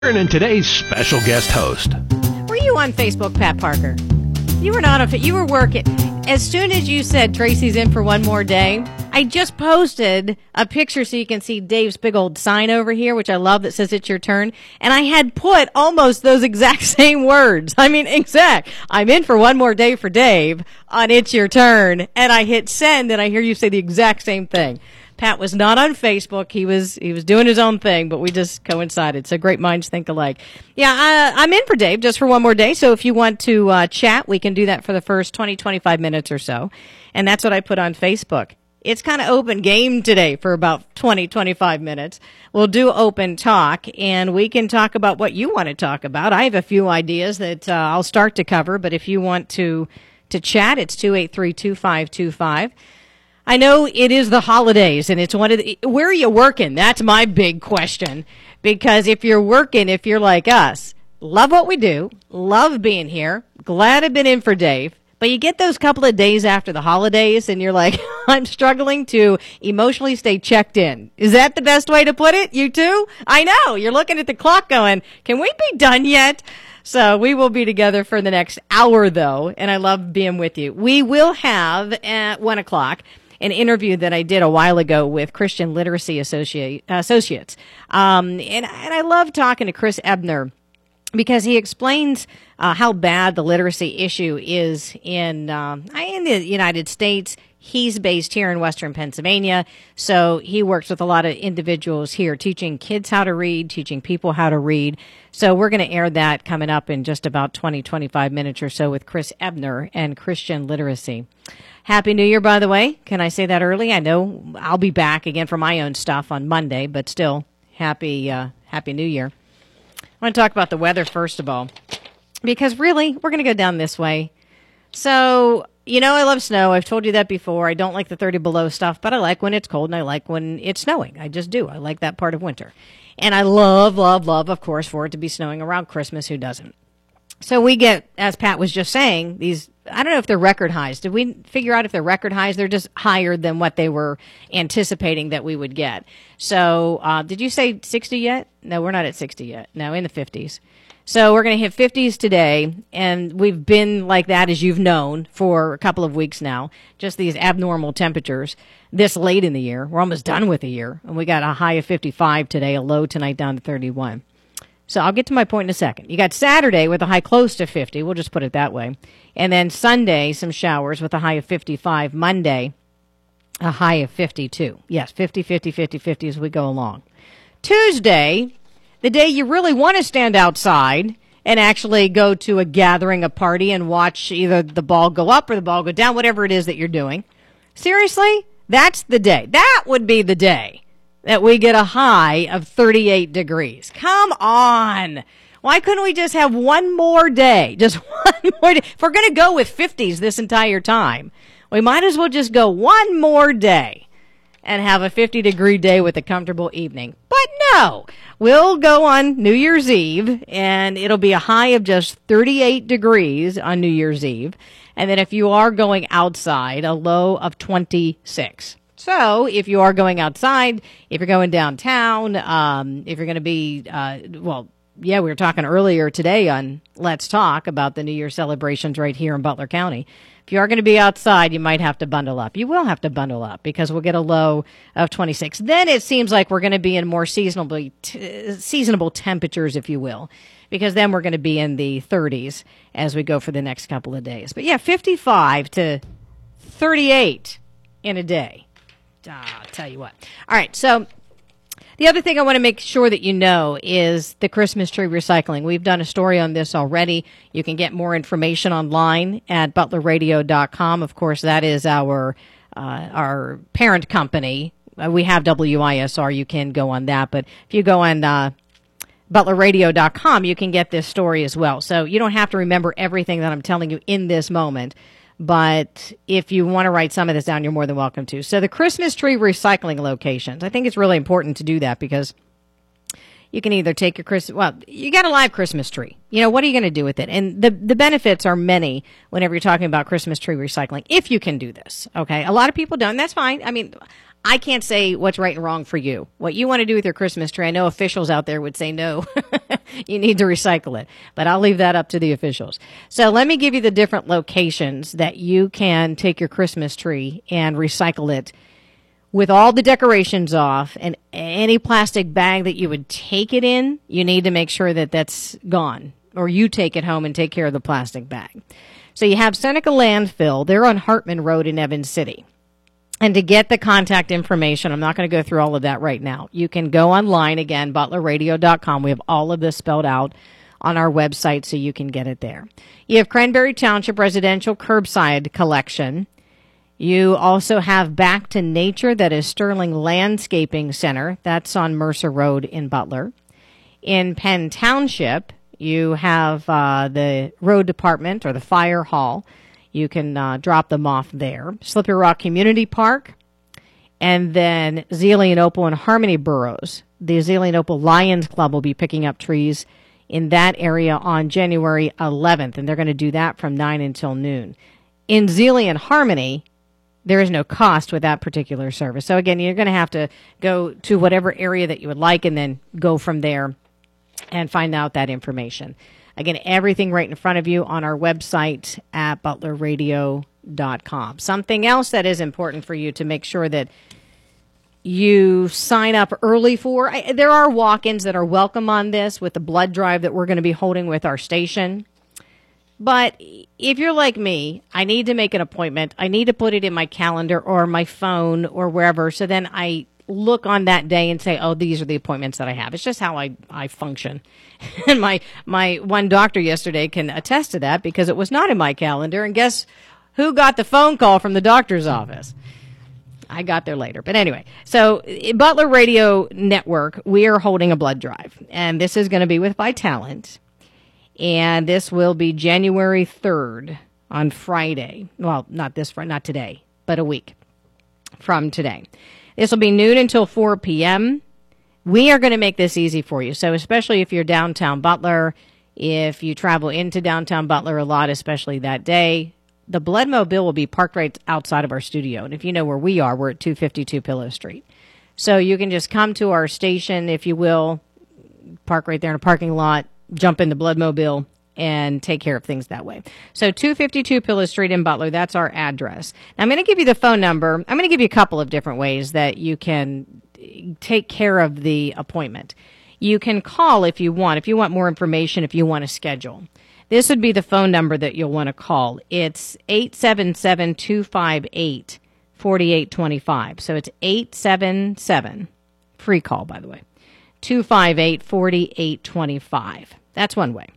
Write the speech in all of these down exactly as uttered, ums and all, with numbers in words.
And today's special guest host. Were you on Facebook, Pat Parker? You were not on. You were working. As soon as you said Tracy's in for one more day, I just posted a picture so you can see Dave's big old sign over here, which I love, that says it's your turn. And I had put almost those exact same words. I mean, exact. I'm in for one more day for Dave on It's Your Turn. And I hit send, and I hear you say the exact same thing. Pat was not on Facebook. He was he was doing his own thing, but we just coincided. So great minds think alike. Yeah, I, I'm in for Dave just for one more day. So if you want to uh, chat, we can do that for the first twenty, twenty-five minutes or so. And that's what I put on Facebook. It's kind of open game today for about twenty, twenty-five minutes. We'll do open talk, and we can talk about what you want to talk about. I have a few ideas that uh, I'll start to cover, but if you want to, to chat, it's two eight three, two five two five. I know it is the holidays, and it's one of the, where are you working? That's my big question. Because if you're working, if you're like us, love what we do, love being here, glad I've been in for Dave, but you get those couple of days after the holidays, and you're like, I'm struggling to emotionally stay checked in. Is that the best way to put it? You too? I know. You're looking at the clock going, can we be done yet? So we will be together for the next hour, though, and I love being with you. We will have at one o'clock an interview that I did a while ago with Christian Literacy Associate, Associates. Um, and, and I love talking to Chris Ebner because he explains uh, how bad the literacy issue is in, um, in the United States. He's based here in Western Pennsylvania, so he works with a lot of individuals here, teaching kids how to read, teaching people how to read. So we're going to air that coming up in just about twenty, twenty-five minutes or so with Chris Ebner and Christian Literacy. Happy New Year, by the way. Can I say that early? I know I'll be back again for my own stuff on Monday, but still, happy uh, Happy New Year. I want to talk about the weather first of all, because really, we're going to go down this way. So, you know, I love snow. I've told you that before. I don't like the thirty below stuff, but I like when it's cold and I like when it's snowing. I just do. I like that part of winter. And I love, love, love, of course, for it to be snowing around Christmas. Who doesn't? So we get, as Pat was just saying, these, I don't know if they're record highs. Did we figure out if they're record highs? They're just higher than what they were anticipating that we would get. So uh, did you say sixty yet? No, we're not at sixty yet. No, in the fifties. So we're going to hit fifties today, and we've been like that, as you've known, for a couple of weeks now. Just these abnormal temperatures this late in the year. We're almost done with the year, and we got a high of fifty-five today, a low tonight down to thirty-one. So I'll get to my point in a second. You got Saturday with a high close to fifty. We'll just put it that way. And then Sunday, some showers with a high of fifty-five. Monday, a high of fifty-two. Yes, fifty, fifty, fifty, fifty as we go along. Tuesday, the day you really want to stand outside and actually go to a gathering, a party, and watch either the ball go up or the ball go down, whatever it is that you're doing. Seriously? That's the day. That would be the day that we get a high of thirty-eight degrees. Come on. Why couldn't we just have one more day? Just one more day. If we're going to go with fifties this entire time, we might as well just go one more day and have a fifty-degree day with a comfortable evening. But no, we'll go on New Year's Eve, and it'll be a high of just thirty-eight degrees on New Year's Eve. And then if you are going outside, a low of twenty-six. So if you are going outside, if you're going downtown, um, if you're going to be, uh, well, yeah, we were talking earlier today on Let's Talk about the New Year celebrations right here in Butler County. If you are going to be outside, you might have to bundle up. You will have to bundle up because we'll get a low of twenty-six. Then it seems like we're going to be in more seasonably t- seasonable temperatures, if you will, because then we're going to be in the thirties as we go for the next couple of days. But yeah, fifty-five to thirty-eight in a day. I'll tell you what. All right, so the other thing I want to make sure that you know is the Christmas tree recycling. We've done a story on this already. You can get more information online at butler radio dot com. Of course, that is our uh, our parent company. Uh, we have W I S R. You can go on that. But if you go on uh, butler radio dot com, you can get this story as well. So you don't have to remember everything that I'm telling you in this moment. But if you want to write some of this down, you're more than welcome to. So the Christmas tree recycling locations, I think it's really important to do that because you can either take your Christmas, well, you got a live Christmas tree. You know, what are you going to do with it? And the, the benefits are many whenever you're talking about Christmas tree recycling, if you can do this, okay? A lot of people don't, and that's fine. I mean, I can't say what's right and wrong for you. What you want to do with your Christmas tree, I know officials out there would say no, you need to recycle it, but I'll leave that up to the officials. So let me give you the different locations that you can take your Christmas tree and recycle it with all the decorations off, and any plastic bag that you would take it in, you need to make sure that that's gone, or you take it home and take care of the plastic bag. So you have Seneca Landfill. They're on Hartman Road in Evans City. And to get the contact information, I'm not going to go through all of that right now. You can go online, again, butler radio dot com. We have all of this spelled out on our website, so you can get it there. You have Cranberry Township Residential Curbside Collection. You also have Back to Nature, that is Sterling Landscaping Center. That's on Mercer Road in Butler. In Penn Township, you have uh, the road department or the fire hall. You can uh, drop them off there. Slippery Rock Community Park. And then Zelian-Opal and Harmony Boroughs. The Zelian-Opal Lions Club will be picking up trees in that area on January eleventh. And they're going to do that from nine until noon. In Zelian Harmony, there is no cost with that particular service. So, again, you're going to have to go to whatever area that you would like and then go from there and find out that information. Again, everything right in front of you on our website at butler radio dot com. Something else that is important for you to make sure that you sign up early for. I, there are walk-ins that are welcome on this with the blood drive that we're going to be holding with our station. But if you're like me, I need to make an appointment. I need to put it in my calendar or my phone or wherever, so then I look on that day and say, oh, these are the appointments that I have. It's just how I, I function. And my, my one doctor yesterday can attest to that, because it was not in my calendar. And guess who got the phone call from the doctor's office? I got there later. But anyway, so Butler Radio Network, we are holding a blood drive. And this is going to be with Vitalant. And this will be January third on Friday. Well, not this Friday, not today, but a week from today. This will be noon until four p.m. We are going to make this easy for you. So especially if you're downtown Butler, if you travel into downtown Butler a lot, especially that day, the Blood Mobile will be parked right outside of our studio. And if you know where we are, we're at two fifty-two Pillow Street. So you can just come to our station, if you will, park right there in a parking lot, jump in the Blood Mobile, and take care of things that way. So two fifty-two Pillow Street in Butler, that's our address. Now, I'm going to give you the phone number. I'm going to give you a couple of different ways that you can take care of the appointment. You can call if you want, if you want more information, if you want to schedule. This would be the phone number that you'll want to call. It's eight seven seven, two five eight, four eight two five. So it's eight seven seven, free call, by the way, two five eight, four eight two five. That's one way.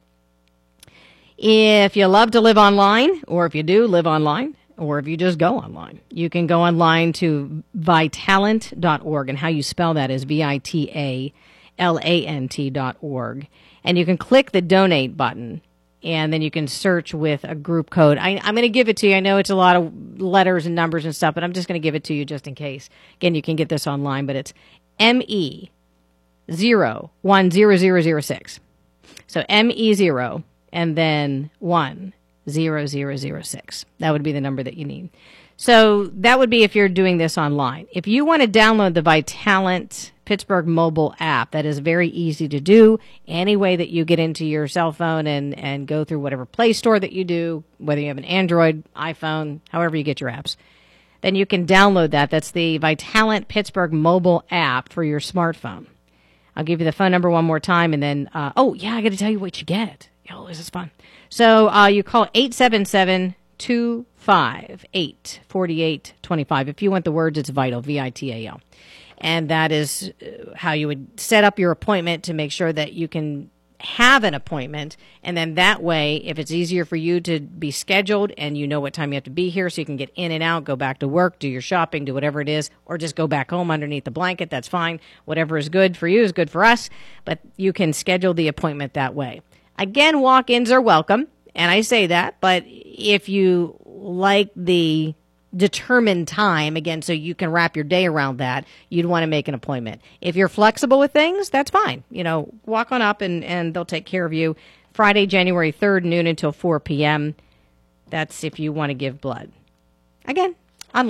If you love to live online, or if you do live online, or if you just go online, you can go online to vitalant dot org, and how you spell that is V I T A L A N T dot org. And you can click the donate button, and then you can search with a group code. I, I'm going to give it to you. I know it's a lot of letters and numbers and stuff, but I'm just going to give it to you just in case. Again, you can get this online, but it's M E zero one zero zero zero six. So M E zero and then one zero zero zero six. That would be the number that you need. So that would be if you're doing this online. If you want to download the Vitalant Pittsburgh mobile app, that is very easy to do. Any way that you get into your cell phone and, and go through whatever Play Store that you do, whether you have an Android, iPhone, however you get your apps, then you can download that. That's the Vitalant Pittsburgh mobile app for your smartphone. I'll give you the phone number one more time, and then, uh, oh, yeah, I got to tell you what you get. Oh, this is fun. So uh, you call eight seven seven, two five eight, four eight two five. If you want the words, it's VITAL, V I T A L. And that is how you would set up your appointment to make sure that you can have an appointment. And then that way, if it's easier for you to be scheduled and you know what time you have to be here, so you can get in and out, go back to work, do your shopping, do whatever it is, or just go back home underneath the blanket, that's fine. Whatever is good for you is good for us, but you can schedule the appointment that way. Again, walk-ins are welcome, and I say that, but if you like the determined time, again, so you can wrap your day around that, you'd want to make an appointment. If you're flexible with things, that's fine. You know, walk on up and, and they'll take care of you. Friday, January third, noon until four p.m. That's if you want to give blood. Again, online.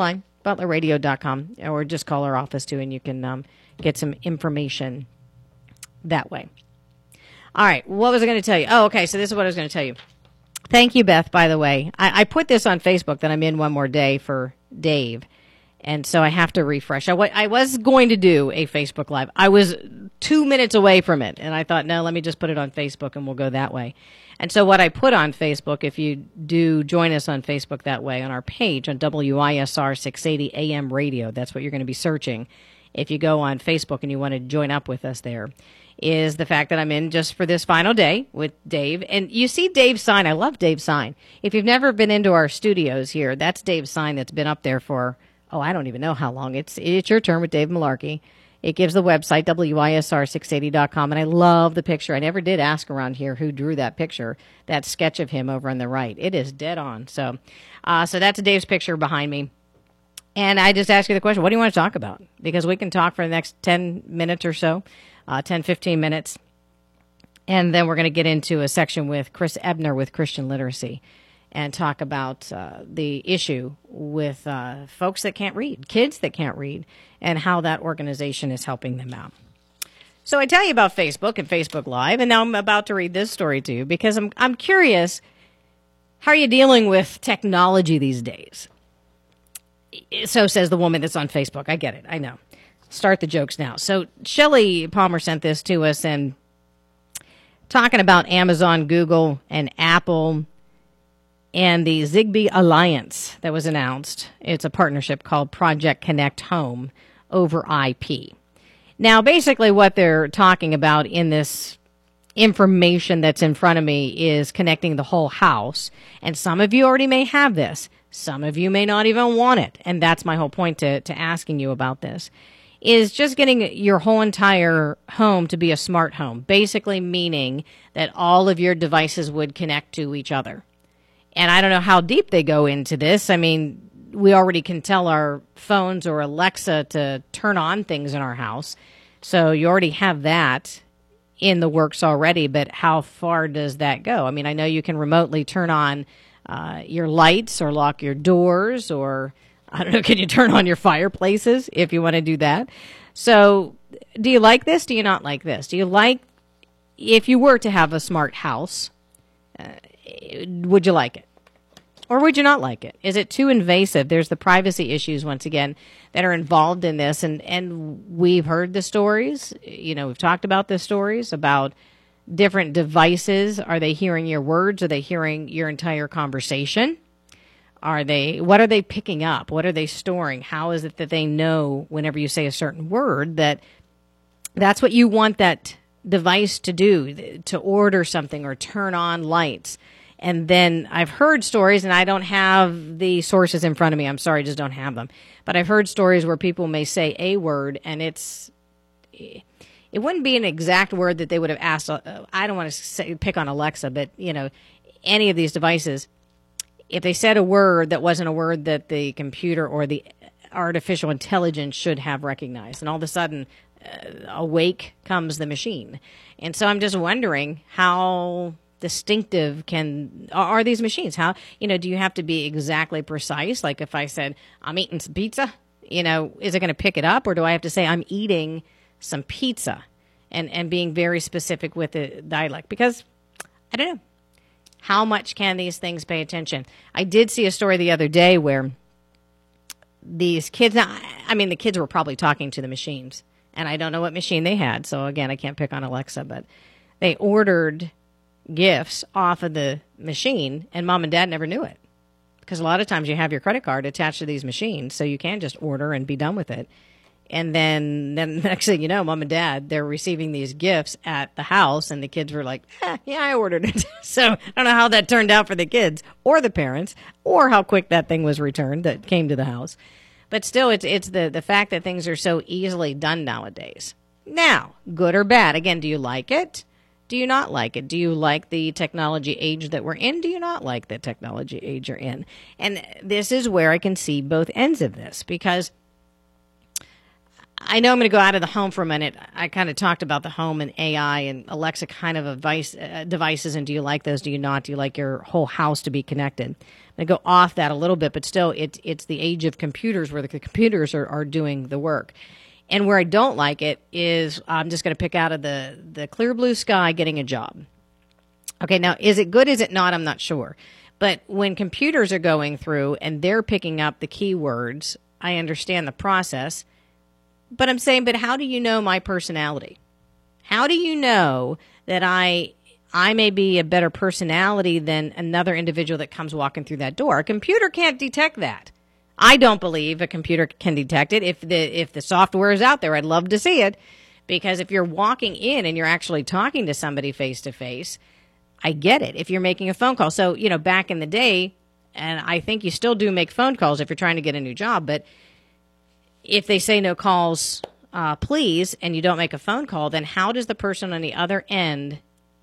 butler radio dot com, or just call our office too, and you can um, get some information that way. All right, what was I going to tell you? Oh, okay, so this is what I was going to tell you. Thank you, Beth, by the way. I, I put this on Facebook that I'm in one more day for Dave, and so I have to refresh. I, w- I was going to do a Facebook Live. I was two minutes away from it, and I thought, no, let me just put it on Facebook, and we'll go that way. And so what I put on Facebook, if you do join us on Facebook that way, on our page on W I S R six eighty A M Radio, that's what you're going to be searching if you go on Facebook and you want to join up with us there, is the fact that I'm in just for this final day with Dave. And you see Dave's sign. I love Dave's sign. If you've never been into our studios here, that's Dave's sign that's been up there for, oh, I don't even know how long. It's it's your turn with Dave Malarkey. It gives the website, W I S R six eighty dot com, and I love the picture. I never did ask around here who drew that picture, that sketch of him over on the right. It is dead on. So uh, so that's Dave's picture behind me. And I just ask you the question, what do you want to talk about? Because we can talk for the next ten minutes or so, uh, ten, fifteen minutes. And then we're going to get into a section with Chris Ebner with Christian Literacy and talk about uh, the issue with uh, folks that can't read, kids that can't read, and how that organization is helping them out. So I tell you about Facebook and Facebook Live, and now I'm about to read this story to you because I'm I'm curious, how are you dealing with technology these days? So says the woman that's on Facebook. I get it. I know. Start the jokes now. So Shelley Palmer sent this to us, and talking about Amazon, Google, and Apple, and the Zigbee Alliance that was announced. It's a partnership called Project Connect Home over I P. Now, basically what they're talking about in this information that's in front of me is connecting the whole house. And some of you already may have this. Some of you may not even want it. And that's my whole point to, to asking you about this, is just getting your whole entire home to be a smart home, basically meaning that all of your devices would connect to each other. And I don't know how deep they go into this. I mean, we already can tell our phones or Alexa to turn on things in our house. So you already have that in the works already, but how far does that go? I mean, I know you can remotely turn on uh, your lights or lock your doors, or, I don't know, can you turn on your fireplaces if you want to do that? So do you like this? Do you not like this? Do you like, if you were to have a smart house, uh, would you like it? Or would you not like it? Is it too invasive? There's the privacy issues, once again, that are involved in this. And, and we've heard the stories. You know, we've talked about the stories about different devices. Are they hearing your words? Are they hearing your entire conversation? Are they, what are they picking up? What are they storing? How is it that they know whenever you say a certain word that that's what you want that device to do, to order something or turn on lights? And then I've heard stories, and I don't have the sources in front of me. I'm sorry, I just don't have them. But I've heard stories where people may say a word, and it's, it wouldn't be an exact word that they would have asked. Uh, I don't want to say, pick on Alexa, but, you know, any of these devices, if they said a word that wasn't a word that the computer or the artificial intelligence should have recognized, and all of a sudden, uh, awake comes the machine. And so I'm just wondering how distinctive can are these machines? How, you know, do you have to be exactly precise? Like if I said, I'm eating some pizza, you know, is it going to pick it up? Or do I have to say I'm eating some pizza and, and being very specific with the dialect? Because I don't know. How much can these things pay attention? I did see a story the other day where these kids, I mean, the kids were probably talking to the machines, and I don't know what machine they had. So again, I can't pick on Alexa, but they ordered gifts off of the machine, and mom and dad never knew it, because a lot of times you have your credit card attached to these machines, so you can just order and be done with it. And then, then the next thing you know, mom and dad, they're receiving these gifts at the house, and the kids were like, eh, yeah, I ordered it. So I don't know how that turned out for the kids or the parents, or how quick that thing was returned that came to the house. But still, it's it's the, the fact that things are so easily done nowadays. Now, good or bad? Again, do you like it? Do you not like it? Do you like the technology age that we're in? Do you not like the technology age you're in? And this is where I can see both ends of this, because I know I'm going to go out of the home for a minute. I kind of talked about the home and A I and Alexa kind of advice, uh, devices, and do you like those? Do you not? Do you like your whole house to be connected? I'm going to go off that a little bit, but still, it, it's the age of computers where the computers are, are doing the work. And where I don't like it is I'm just going to pick out of the, the clear blue sky getting a job. Okay, now, is it good? Is it not? I'm not sure. But when computers are going through and they're picking up the keywords, I understand the process. But I'm saying, but how do you know my personality? How do you know that I I may be a better personality than another individual that comes walking through that door? A computer can't detect that. I don't believe a computer can detect it. If the if the software is out there, I'd love to see it. Because if you're walking in and you're actually talking to somebody face to face, I get it. If you're making a phone call. So, you know, back in the day, and I think you still do make phone calls if you're trying to get a new job, but if they say no calls, uh, please, and you don't make a phone call, then how does the person on the other end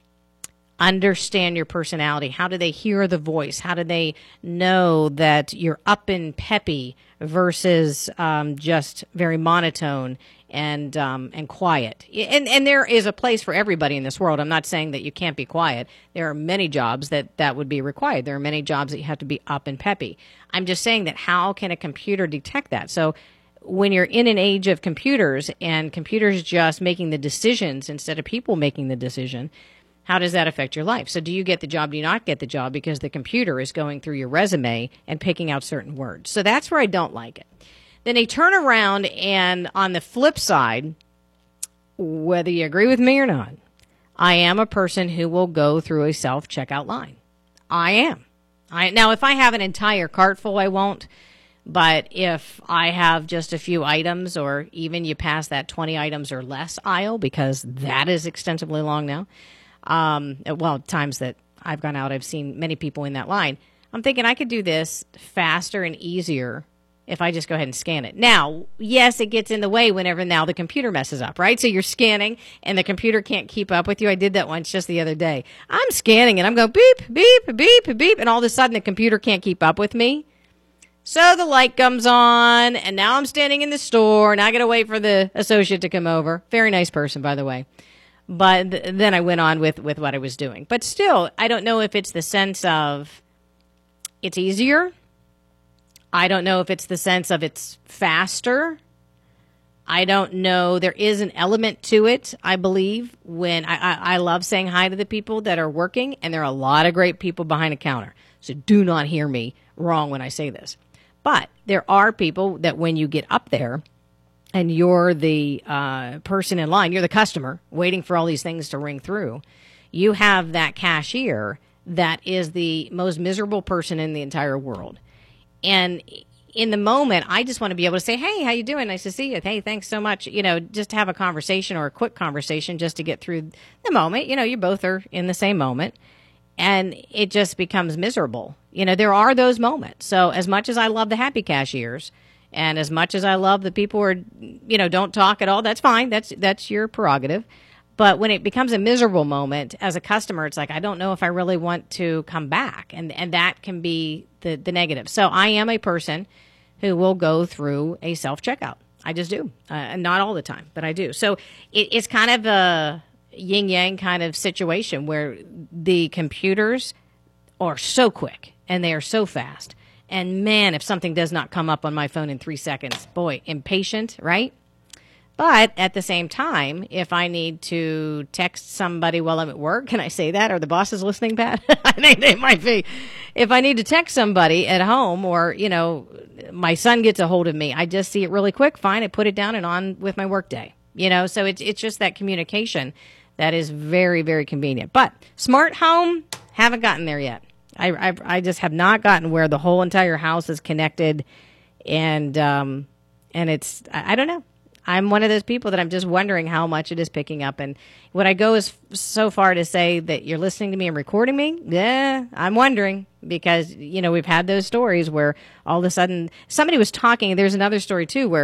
understand your personality? How do they hear the voice? How do they know that you're up and peppy versus um, just very monotone and um, and quiet? And and there is a place for everybody in this world. I'm not saying that you can't be quiet. There are many jobs that that would be required. There are many jobs that you have to be up and peppy. I'm just saying that how can a computer detect that? So when you're in an age of computers and computers just making the decisions instead of people making the decision, how does that affect your life? So do you get the job? Do you not get the job because the computer is going through your resume and picking out certain words? So that's where I don't like it. Then they turn around and on the flip side, whether you agree with me or not, I am a person who will go through a self-checkout line. I am. I Now, if I have an entire cart full, I won't. But if I have just a few items, or even you pass that twenty items or less aisle, because that is extensively long now, um, well, times that I've gone out, I've seen many people in that line. I'm thinking I could do this faster and easier if I just go ahead and scan it. Now, yes, it gets in the way whenever now the computer messes up, right? So you're scanning and the computer can't keep up with you. I did that once just the other day. I'm scanning and I'm going beep, beep, beep, beep, and all of a sudden the computer can't keep up with me. So the light comes on, and now I'm standing in the store, and I got to wait for the associate to come over. Very nice person, by the way. But th- then I went on with, with what I was doing. But still, I don't know if it's the sense of it's easier. I don't know if it's the sense of it's faster. I don't know. There is an element to it, I believe, when I, I, I love saying hi to the people that are working, and there are a lot of great people behind a counter. So do not hear me wrong when I say this. But there are people that when you get up there and you're the uh, person in line, you're the customer waiting for all these things to ring through, you have that cashier that is the most miserable person in the entire world. And in the moment, I just want to be able to say, hey, how you doing? Nice to see you. Hey, thanks so much. You know, just have a conversation or a quick conversation just to get through the moment. You know, you both are in the same moment. And it just becomes miserable. You know, there are those moments. So as much as I love the happy cashiers and as much as I love the people who are, you know, don't talk at all, that's fine. That's that's your prerogative. But when it becomes a miserable moment as a customer, it's like, I don't know if I really want to come back. And and that can be the, the negative. So I am a person who will go through a self-checkout. I just do. Uh, not all the time, but I do. So it, it's kind of a yin-yang kind of situation where the computers are so quick and they are so fast. And man, if something does not come up on my phone in three seconds, boy, impatient, right? But at the same time, if I need to text somebody while I'm at work, can I say that? Are the bosses listening, Pat? I think they might be. If I need to text somebody at home or, you know, my son gets a hold of me, I just see it really quick. Fine, I put it down and on with my work day. You know, so it's it's just that communication that is very, very convenient. But smart home, haven't gotten there yet. I, I, I just have not gotten where the whole entire house is connected, and um, and it's, I, I don't know. I'm one of those people that I'm just wondering how much it is picking up. And would I go as so far to say that you're listening to me and recording me? Yeah, I'm wondering because, you know, we've had those stories where all of a sudden somebody was talking. There's another story, too, where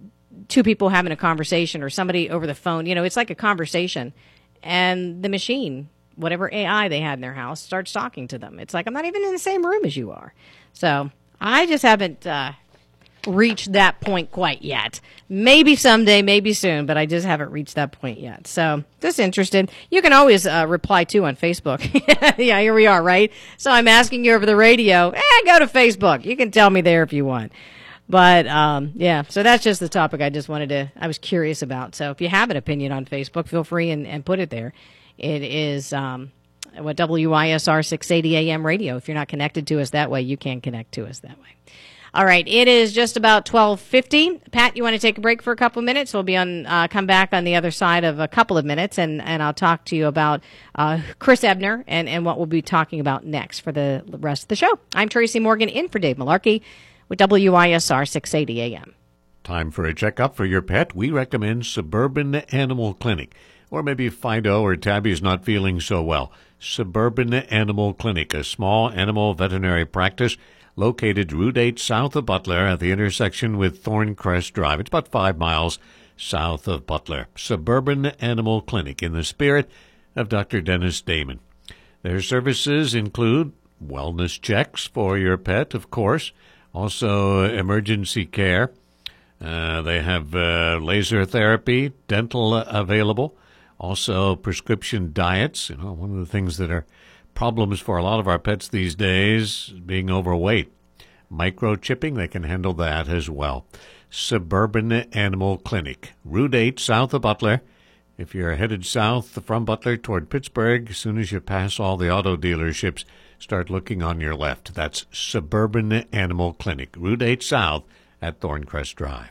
two people having a conversation or somebody over the phone, you know, it's like a conversation. And the machine, whatever A I they had in their house, starts talking to them. It's like, I'm not even in the same room as you are. So I just haven't uh, reached that point quite yet. Maybe someday, maybe soon, but I just haven't reached that point yet. So, just interested. You can always uh, reply too on Facebook. Yeah, here we are, right? So I'm asking you over the radio. Eh, go to Facebook. You can tell me there if you want. But, um, yeah, so that's just the topic I just wanted to, I was curious about. So if you have an opinion on Facebook, feel free and, and put it there. It is, um, what W I S R six eighty A M radio. If you're not connected to us that way, you can connect to us that way. All right, it is just about twelve fifty. Pat, you want to take a break for a couple of minutes? We'll be on, uh, come back on the other side of a couple of minutes, and, and I'll talk to you about uh, Chris Ebner and, and what we'll be talking about next for the rest of the show. I'm Tracy Morgan, in for Dave Malarkey with W I S R six eighty A M. Time for a checkup for your pet. We recommend Suburban Animal Clinic. Or maybe Fido or Tabby's not feeling so well. Suburban Animal Clinic, a small animal veterinary practice located Route eight south of Butler at the intersection with Thorncrest Drive. It's about five miles south of Butler. Suburban Animal Clinic, in the spirit of Doctor Dennis Damon. Their services include wellness checks for your pet, of course, also emergency care. Uh, they have uh, laser therapy, dental uh, available, also prescription diets. You know, one of the things that are problems for a lot of our pets these days, being overweight. Microchipping, they can handle that as well. Suburban Animal Clinic, Route eight south of Butler. If you're headed south from Butler toward Pittsburgh, as soon as you pass all the auto dealerships, start looking on your left. That's Suburban Animal Clinic, Route eight south at Thorncrest Drive.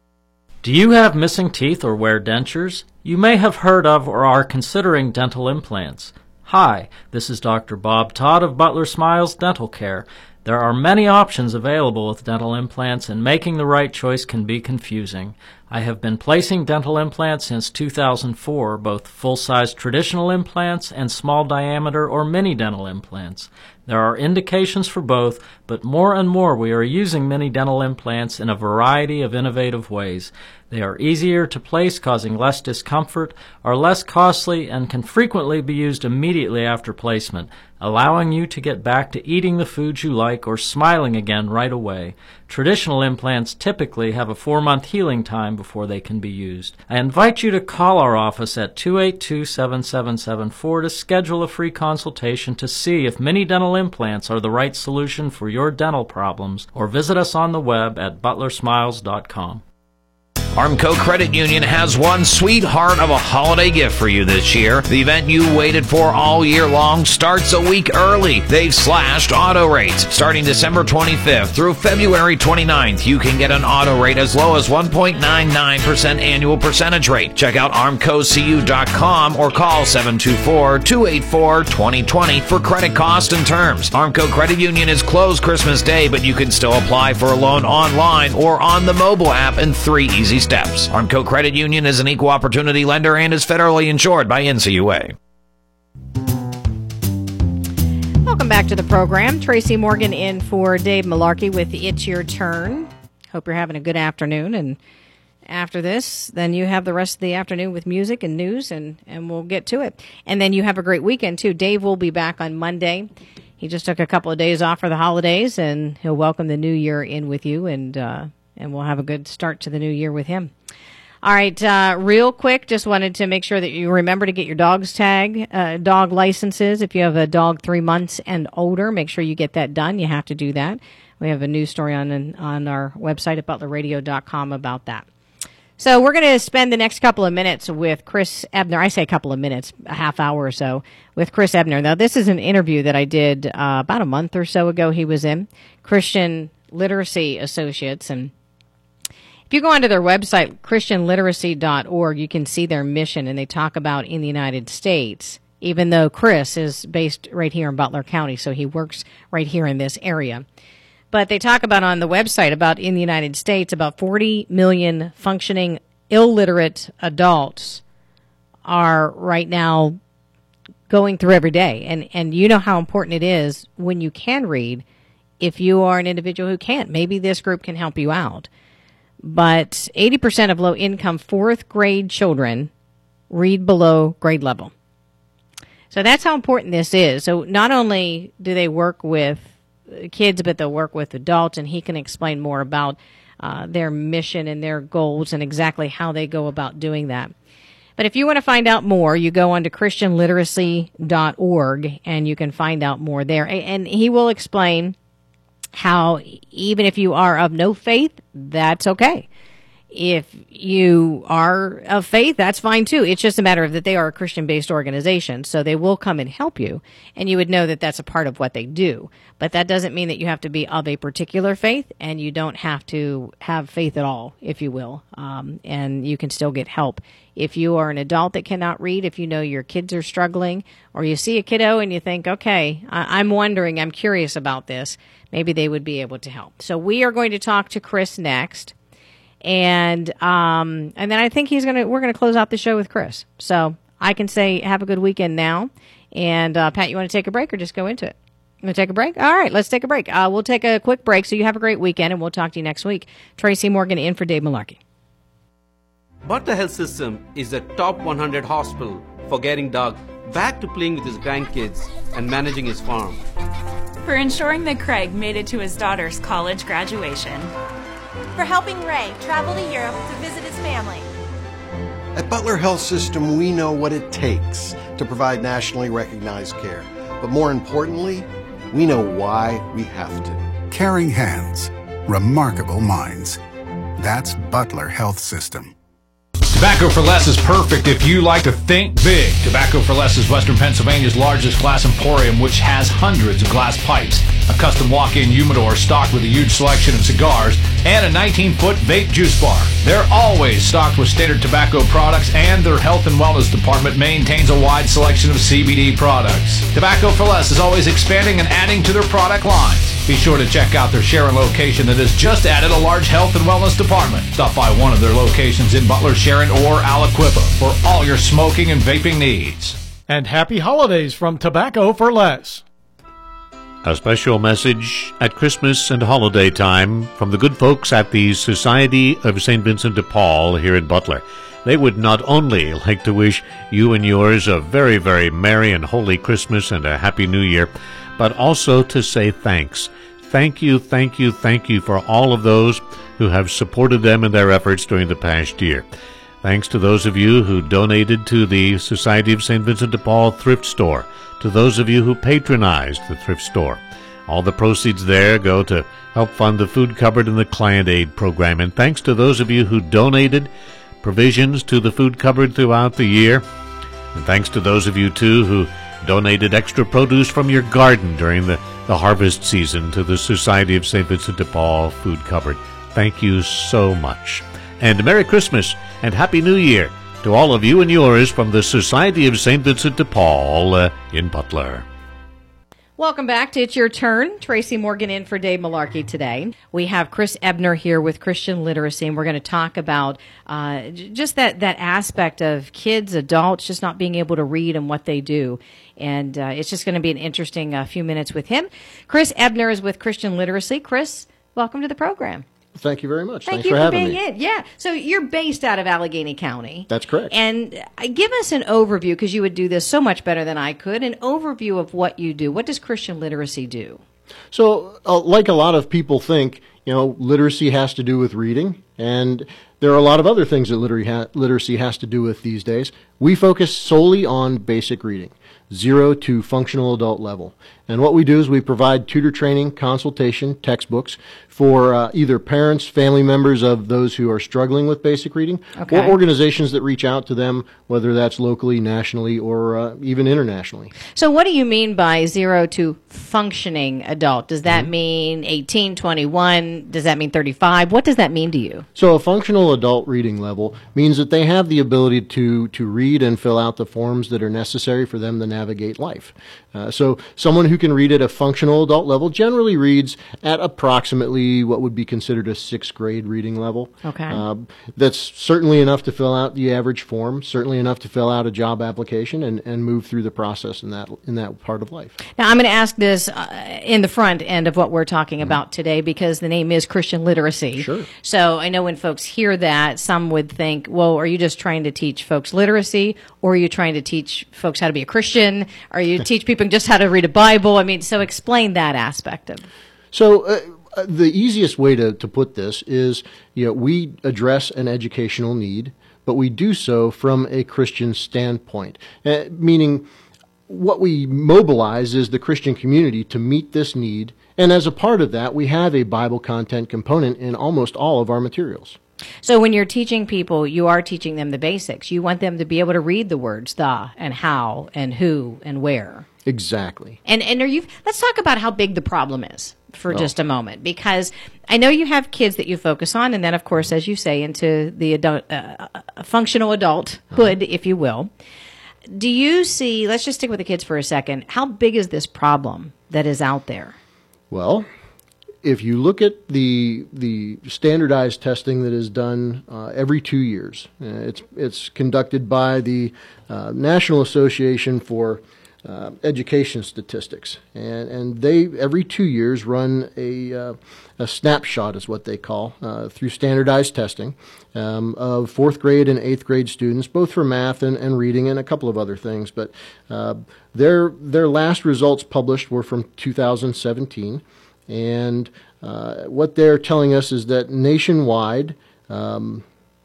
Do you have missing teeth or wear dentures? You may have heard of or are considering dental implants. Hi, this is Doctor Bob Todd of Butler Smiles Dental Care. There are many options available with dental implants, and making the right choice can be confusing. I have been placing dental implants since two thousand four, both full-size traditional implants and small diameter or mini dental implants. There are indications for both, but more and more we are using mini dental implants in a variety of innovative ways. They are easier to place, causing less discomfort, are less costly, and can frequently be used immediately after placement, allowing you to get back to eating the foods you like or smiling again right away. Traditional implants typically have a four-month healing time before they can be used. I invite you to call our office at two eight two, seven seven seven four to schedule a free consultation to see if mini dental implants are the right solution for your dental problems, or visit us on the web at butler smiles dot com. Armco Credit Union has one sweetheart of a holiday gift for you this year. The event you waited for all year long starts a week early. They've slashed auto rates. Starting December twenty-fifth through February twenty-ninth, you can get an auto rate as low as one point nine nine percent annual percentage rate. Check out armco c u dot com or call seven two four, two eight four, two zero two zero for credit cost and terms. Armco Credit Union is closed Christmas Day, but you can still apply for a loan online or on the mobile app in three easy steps. Armco Credit Union is an equal opportunity lender and is federally insured by N C U A. Welcome back to the program. Tracy Morgan in for Dave Malarkey with It's Your Turn. Hope you're having a good afternoon. And after this, then you have the rest of the afternoon with music and news, and, and we'll get to it. And then you have a great weekend, too. Dave will be back on Monday. He just took a couple of days off for the holidays, and he'll welcome the new year in with you, and uh, and we'll have a good start to the new year with him. All right, uh, real quick, just wanted to make sure that you remember to get your dog's tag, uh, dog licenses. If you have a dog three months and older, make sure you get that done. You have to do that. We have a news story on on our website at butler radio dot com about that. So we're going to spend the next couple of minutes with Chris Ebner. I say a couple of minutes, a half hour or so, with Chris Ebner. Now, this is an interview that I did uh, about a month or so ago. He was in Christian Literacy Associates, and if you go onto their website, christian literacy dot org, you can see their mission, and they talk about in the United States, even though Chris is based right here in Butler County, so he works right here in this area. But they talk about on the website about in the United States, about forty million functioning illiterate adults are right now going through every day. And, and you know how important it is when you can read if you are an individual who can't. Maybe this group can help you out. But eighty percent of low-income fourth grade children read below grade level. So that's how important this is. So not only do they work with kids, but they'll work with adults, and he can explain more about uh, their mission and their goals and exactly how they go about doing that. But if you want to find out more, you go on to Christian Literacy dot org and you can find out more there. And he will explain how even if you are of no faith, that's okay. If you are of faith, that's fine too. It's just a matter of that they are a Christian-based organization, so they will come and help you, and you would know that that's a part of what they do. But that doesn't mean that you have to be of a particular faith, and you don't have to have faith at all, if you will, um, and you can still get help. If you are an adult that cannot read, if you know your kids are struggling, or you see a kiddo and you think, okay, I- I'm wondering, I'm curious about this, maybe they would be able to help. So we are going to talk to Chris next. And um, and then I think he's gonna we're gonna close out the show with Chris. So I can say have a good weekend now. And uh, Pat, you want to take a break or just go into it? You want to take a break? All right, let's take a break. Uh, we'll take a quick break. So you have a great weekend, and we'll talk to you next week. Tracy Morgan in for Dave Malarkey. Butler Health System is a top one hundred hospital for getting Doug back to playing with his grandkids and managing his farm. For ensuring that Craig made it to his daughter's college graduation. For helping Ray travel to Europe to visit his family. At Butler Health System, we know what it takes to provide nationally recognized care. But more importantly, we know why we have to. Caring hands, remarkable minds. That's Butler Health System. Tobacco for Less is perfect if you like to think big. Tobacco for Less is Western Pennsylvania's largest glass emporium, which has hundreds of glass pipes, a custom walk-in humidor stocked with a huge selection of cigars, and a nineteen-foot vape juice bar. They're always stocked with standard tobacco products, and their health and wellness department maintains a wide selection of C B D products. Tobacco for Less is always expanding and adding to their product lines. Be sure to check out their Sharon location that has just added a large health and wellness department. Stop by one of their locations in Butler, Sharon, or Aliquippa for all your smoking and vaping needs. And happy holidays from Tobacco for Less. A special message at Christmas and holiday time from the good folks at the Society of Saint Vincent de Paul here in Butler. They would not only like to wish you and yours a very, very Merry and Holy Christmas and a Happy New Year, but also to say thanks. Thank you, thank you, thank you for all of those who have supported them in their efforts during the past year. Thanks to those of you who donated to the Society of Saint Vincent de Paul thrift store, to those of you who patronized the thrift store. All the proceeds there go to help fund the food cupboard and the client aid program. And thanks to those of you who donated provisions to the food cupboard throughout the year. And thanks to those of you, too, who donated extra produce from your garden during the, the harvest season to the Society of Saint Vincent de Paul food cupboard. Thank you so much. And Merry Christmas and Happy New Year to all of you and yours from the Society of Saint Vincent de Paul uh, in Butler. Welcome back to It's Your Turn. Tracy Morgan in for Dave Malarkey today. We have Chris Ebner here with Christian Literacy, and we're going to talk about uh, just that, that aspect of kids, adults, just not being able to read and what they do. And uh, it's just going to be an interesting uh, few minutes with him. Chris Ebner is with Christian Literacy. Chris, welcome to the program. Thank you very much. Thank Thanks you for, for having being me. in. Yeah. So you're based out of Allegheny County. That's correct. And uh, give us an overview, because you would do this so much better than I could, an overview of what you do. What does Christian Literacy do? So, uh, like a lot of people think, you know, literacy has to do with reading, and there are a lot of other things that liter- ha- literacy has to do with these days. We focus solely on basic reading, zero to functional adult level. And what we do is we provide tutor training, consultation, textbooks for uh, either parents, family members of those who are struggling with basic reading, okay, or organizations that reach out to them, whether that's locally, nationally, or uh, even internationally. So what do you mean by zero to functioning adult? Does that mm-hmm. mean eighteen, twenty-one? Does that mean thirty-five? What does that mean to you? So a functional adult reading level means that they have the ability to, to read and fill out the forms that are necessary for them to navigate life. Uh, so someone who can read at a functional adult level generally reads at approximately what would be considered a sixth grade reading level. Okay. Uh, that's certainly enough to fill out the average form, certainly enough to fill out a job application and, and move through the process in that in that part of life. Now, I'm going to ask this uh, in the front end of what we're talking mm-hmm. about today, because the name is Christian Literacy. Sure. So I know when folks hear that, some would think, well, are you just trying to teach folks literacy, or are you trying to teach folks how to be a Christian? Are you teach people just how to read a Bible? I mean, so explain that aspect of. So uh, uh, the easiest way to, to put this is, you know, we address an educational need, but we do so from a Christian standpoint, uh, meaning what we mobilize is the Christian community to meet this need, and as a part of that, we have a Bible content component in almost all of our materials. So when you're teaching people, you are teaching them the basics. You want them to be able to read the words the and how and who and where. Exactly. And and are you? Let's talk about how big the problem is for Oh. just a moment, because I know you have kids that you focus on, and then, of course, as you say, into the adult, uh, functional adulthood, if you will. Do you see? Let's just stick with the kids for a second. How big is this problem that is out there? Well, if you look at the the standardized testing that is done uh, every two years, uh, it's it's conducted by the uh, National Association for uh, Education Statistics, and and they every two years run a uh, a snapshot, is what they call, uh, through standardized testing um, of fourth grade and eighth grade students, both for math and, and reading and a couple of other things. But uh, their their last results published were from two thousand seventeen. And uh, what they're telling us is that nationwide, um,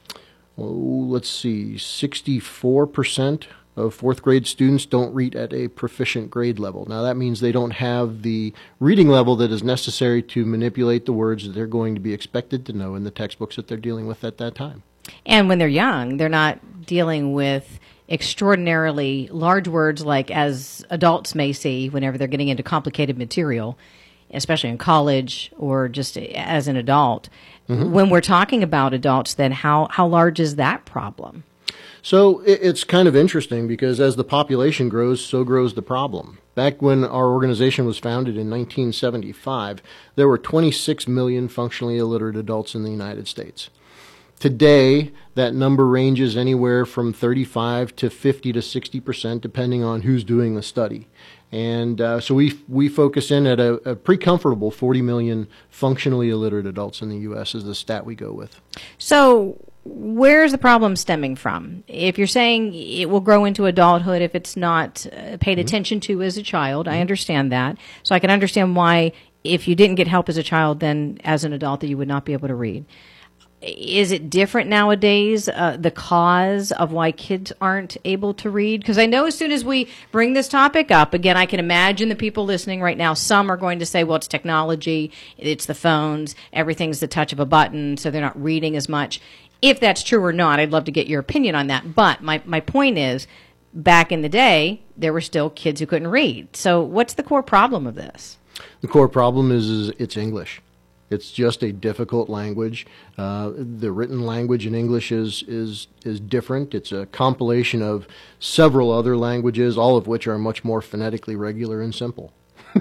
oh, let's see, sixty-four percent of fourth grade students don't read at a proficient grade level. Now that means they don't have the reading level that is necessary to manipulate the words that they're going to be expected to know in the textbooks that they're dealing with at that time. And when they're young, they're not dealing with extraordinarily large words like as adults may see whenever they're getting into complicated material, especially in college or just as an adult. Mm-hmm. When we're talking about adults, then how, how large is that problem? So it, it's kind of interesting because as the population grows, so grows the problem. Back when our organization was founded in nineteen seventy-five, there were twenty-six million functionally illiterate adults in the United States. Today, that number ranges anywhere from thirty-five to fifty to sixty percent, depending on who's doing the study. And uh, so we we focus in at a, a pretty comfortable forty million functionally illiterate adults in the U S is the stat we go with. So where's the problem stemming from? If you're saying it will grow into adulthood if it's not uh, paid mm-hmm. attention to as a child, mm-hmm. I understand that. So I can understand why if you didn't get help as a child, then as an adult that you would not be able to read. Is it different nowadays, uh, the cause of why kids aren't able to read? Because I know as soon as we bring this topic up, again, I can imagine the people listening right now, some are going to say, well, it's technology, it's the phones, everything's the touch of a button, so they're not reading as much. If that's true or not, I'd love to get your opinion on that. But my, my point is, back in the day, there were still kids who couldn't read. So what's the core problem of this? The core problem is, is it's English. It's just a difficult language. Uh, the written language in English is, is is different. It's a compilation of several other languages, all of which are much more phonetically regular and simple.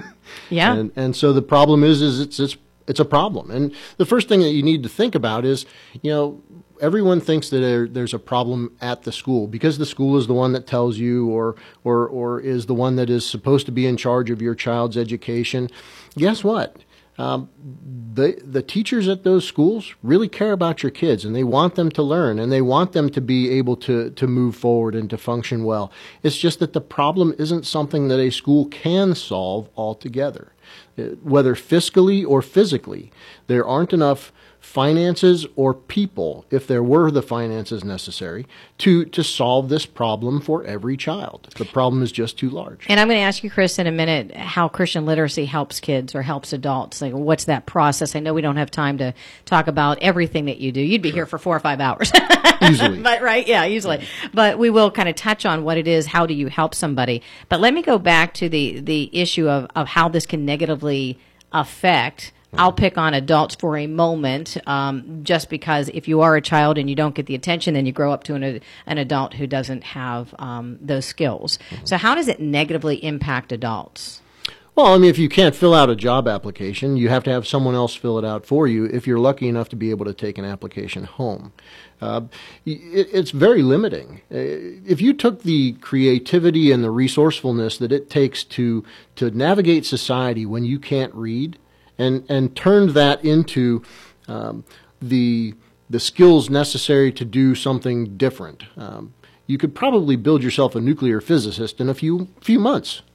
Yeah. And and so the problem is is it's it's it's a problem. And the first thing that you need to think about is, you know, everyone thinks that there, there's a problem at the school because the school is the one that tells you or or or is the one that is supposed to be in charge of your child's education. Guess what? Um, the the teachers at those schools really care about your kids, and they want them to learn, and they want them to be able to to move forward and to function well. It's just that the problem isn't something that a school can solve altogether, whether fiscally or physically. There aren't enough finances or people, if there were the finances necessary, to, to solve this problem for every child. The problem is just too large. And I'm going to ask you, Chris, in a minute, how Christian literacy helps kids or helps adults. Like, what's that process? I know we don't have time to talk about everything that you do. You'd be sure. here for four or five hours. Easily. But, right? Yeah, easily. Yeah. But we will kind of touch on what it is. How do you help somebody? But let me go back to the, the issue of, of how this can negatively affect. I'll pick on adults for a moment, um, just because if you are a child and you don't get the attention, then you grow up to an, an adult who doesn't have um, those skills. Mm-hmm. So how does it negatively impact adults? Well, I mean, if you can't fill out a job application, you have to have someone else fill it out for you if you're lucky enough to be able to take an application home. Uh, it, it's very limiting. Uh, if you took the creativity and the resourcefulness that it takes to to navigate society when you can't read, and and turned that into um, the the skills necessary to do something different. Um, you could probably build yourself a nuclear physicist in a few few months.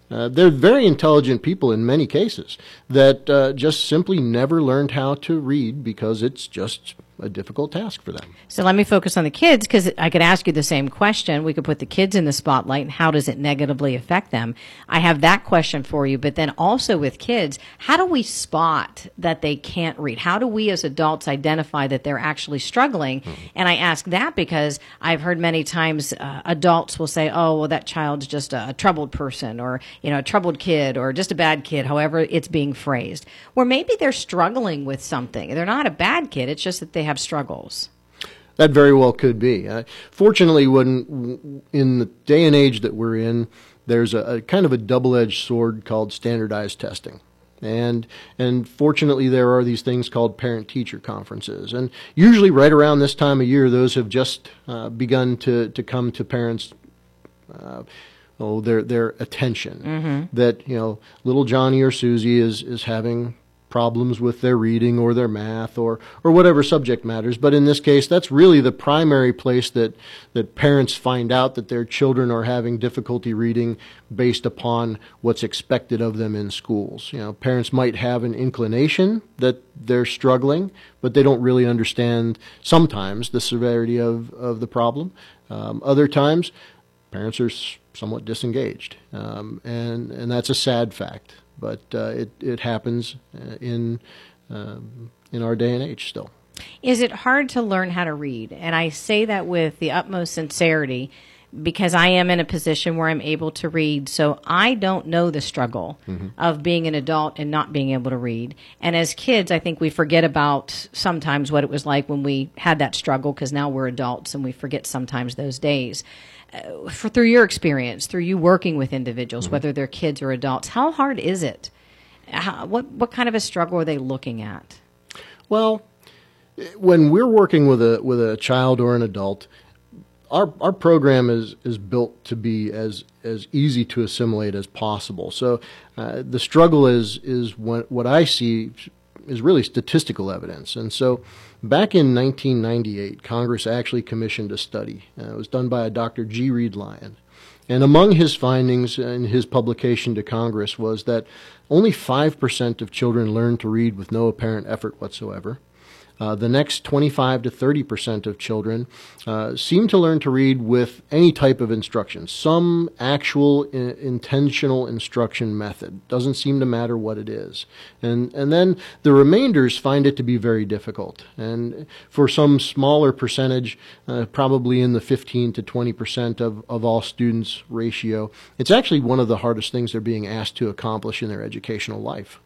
Uh, they're very intelligent people in many cases that uh, just simply never learned how to read because it's just a difficult task for them. So let me focus on the kids, because I could ask you the same question. We could put the kids in the spotlight, and how does it negatively affect them? I have that question for you, but then also with kids, how do we spot that they can't read? How do we as adults identify that they're actually struggling? Mm-hmm. And I ask that because I've heard many times uh, adults will say, oh, well, that child's just a, a troubled person, or, you know, a troubled kid, or just a bad kid, however it's being phrased. Or maybe they're struggling with something. They're not a bad kid, it's just that they have struggles. That very well could be. Uh, fortunately, when in the day and age that we're in, there's a, a kind of a double-edged sword called standardized testing. And and fortunately, there are these things called parent-teacher conferences. And usually right around this time of year, those have just uh, begun to, to come to parents' uh, oh, their their attention. Mm-hmm. That, you know, little Johnny or Susie is, is having problems with their reading or their math or or whatever subject matters. But in this case, that's really the primary place that that parents find out that their children are having difficulty reading based upon what's expected of them in schools. You know, parents might have an inclination that they're struggling, but they don't really understand sometimes the severity of, of the problem. Um, other times, parents are s- somewhat disengaged, um, and and that's a sad fact. But uh, it it happens in um, in our day and age still. Is it hard to learn how to read? And I say that with the utmost sincerity, because I am in a position where I'm able to read, so I don't know the struggle mm-hmm. of being an adult and not being able to read. And as kids, I think we forget about sometimes what it was like when we had that struggle, because now we're adults and we forget sometimes those days. Uh, for, through your experience, through you working with individuals, mm-hmm. whether they're kids or adults, how hard is it? How, what what kind of a struggle are they looking at? Well, when we're working with a with a child or an adult, our our program is is built to be as as easy to assimilate as possible. So uh, the struggle is is what what I see is really statistical evidence. And so back in nineteen ninety-eight, Congress actually commissioned a study. Uh, it was done by a Doctor G. Reed Lyon. And among his findings in his publication to Congress was that only five percent of children learn to read with no apparent effort whatsoever. Uh, the next twenty-five to thirty percent of children uh, seem to learn to read with any type of instruction, some actual I- intentional instruction method. Doesn't seem to matter what it is. And and then the remainders find it to be very difficult. And for some smaller percentage, uh, probably in the fifteen to twenty percent of, of all students ratio, it's actually one of the hardest things they're being asked to accomplish in their educational life.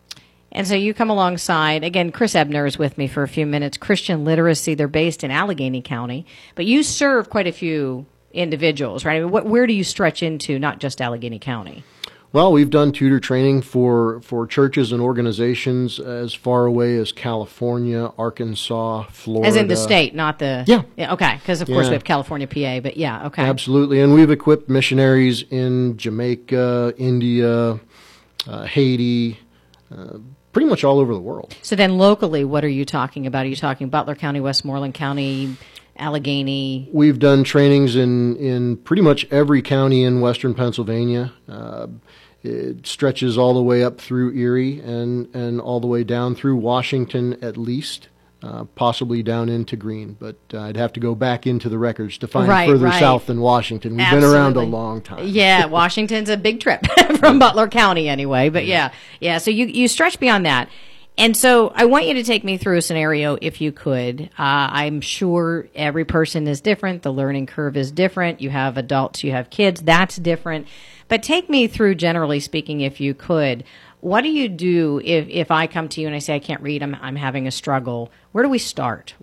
And so you come alongside, again, Chris Ebner is with me for a few minutes, Christian Literacy. They're based in Allegheny County, but you serve quite a few individuals, right? I mean, what, where do you stretch into, not just Allegheny County? Well, we've done tutor training for, for churches and organizations as far away as California, Arkansas, Florida. As in the state, not the... Yeah. yeah okay, because of course yeah. we have California, P A, but yeah, okay. Absolutely, and we've equipped missionaries in Jamaica, India, uh, Haiti, uh, pretty much all over the world. So then locally, what are you talking about? Are you talking Butler County, Westmoreland County, Allegheny? We've done trainings in, in pretty much every county in western Pennsylvania. Uh, it stretches all the way up through Erie and, and all the way down through Washington at least. Uh, possibly down into Greene, but uh, I'd have to go back into the records to find right, further right. south than Washington. We've Absolutely. been around a long time. Yeah, Washington's a big trip from Butler County anyway, but yeah, yeah. So you, you stretch beyond that. And so I want you to take me through a scenario if you could. Uh, I'm sure every person is different. The learning curve is different. You have adults, you have kids. That's different. But take me through, generally speaking, if you could. What do you do if, if I come to you and I say I can't read, I'm, I'm having a struggle? Where do we start?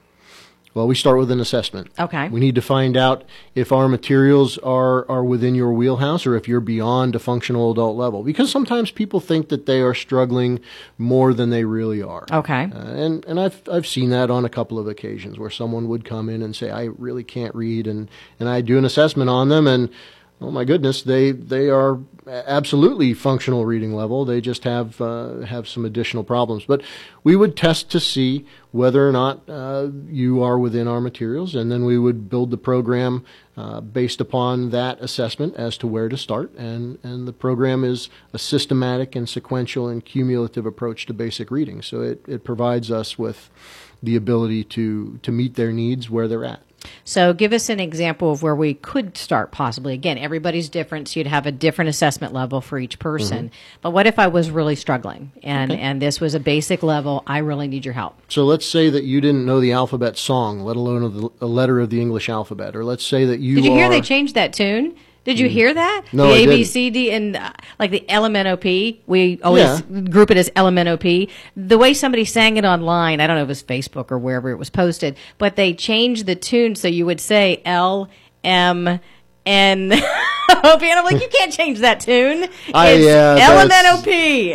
Well, we start with an assessment. Okay. We need to find out if our materials are, are within your wheelhouse or if you're beyond a functional adult level. Because sometimes people think that they are struggling more than they really are. Okay. Uh, and and I've I've seen that on a couple of occasions where someone would come in and say, I really can't read, and, and I do an assessment on them, and oh my goodness, they they are absolutely functional reading level. They just have uh, have some additional problems. But we would test to see whether or not uh, you are within our materials, and then we would build the program uh, based upon that assessment as to where to start. And, and the program is a systematic and sequential and cumulative approach to basic reading. So it, it provides us with the ability to, to meet their needs where they're at. So give us an example of where we could start possibly. Again, everybody's different, so you'd have a different assessment level for each person. Mm-hmm. But what if I was really struggling and, okay. and this was a basic level, I really need your help? So let's say that you didn't know the alphabet song, let alone a letter of the English alphabet. Or let's say that you Did you are... hear they changed that tune? Did you hear that? No, the I A, B, didn't. C, D, and uh, like the L M N O P. We always Yeah. group it as L M N O P. The way somebody sang it online, I don't know if it was Facebook or wherever it was posted, but they changed the tune so you would say L M N O P. And I'm like, you can't change that tune. It's I, yeah, L M N O P.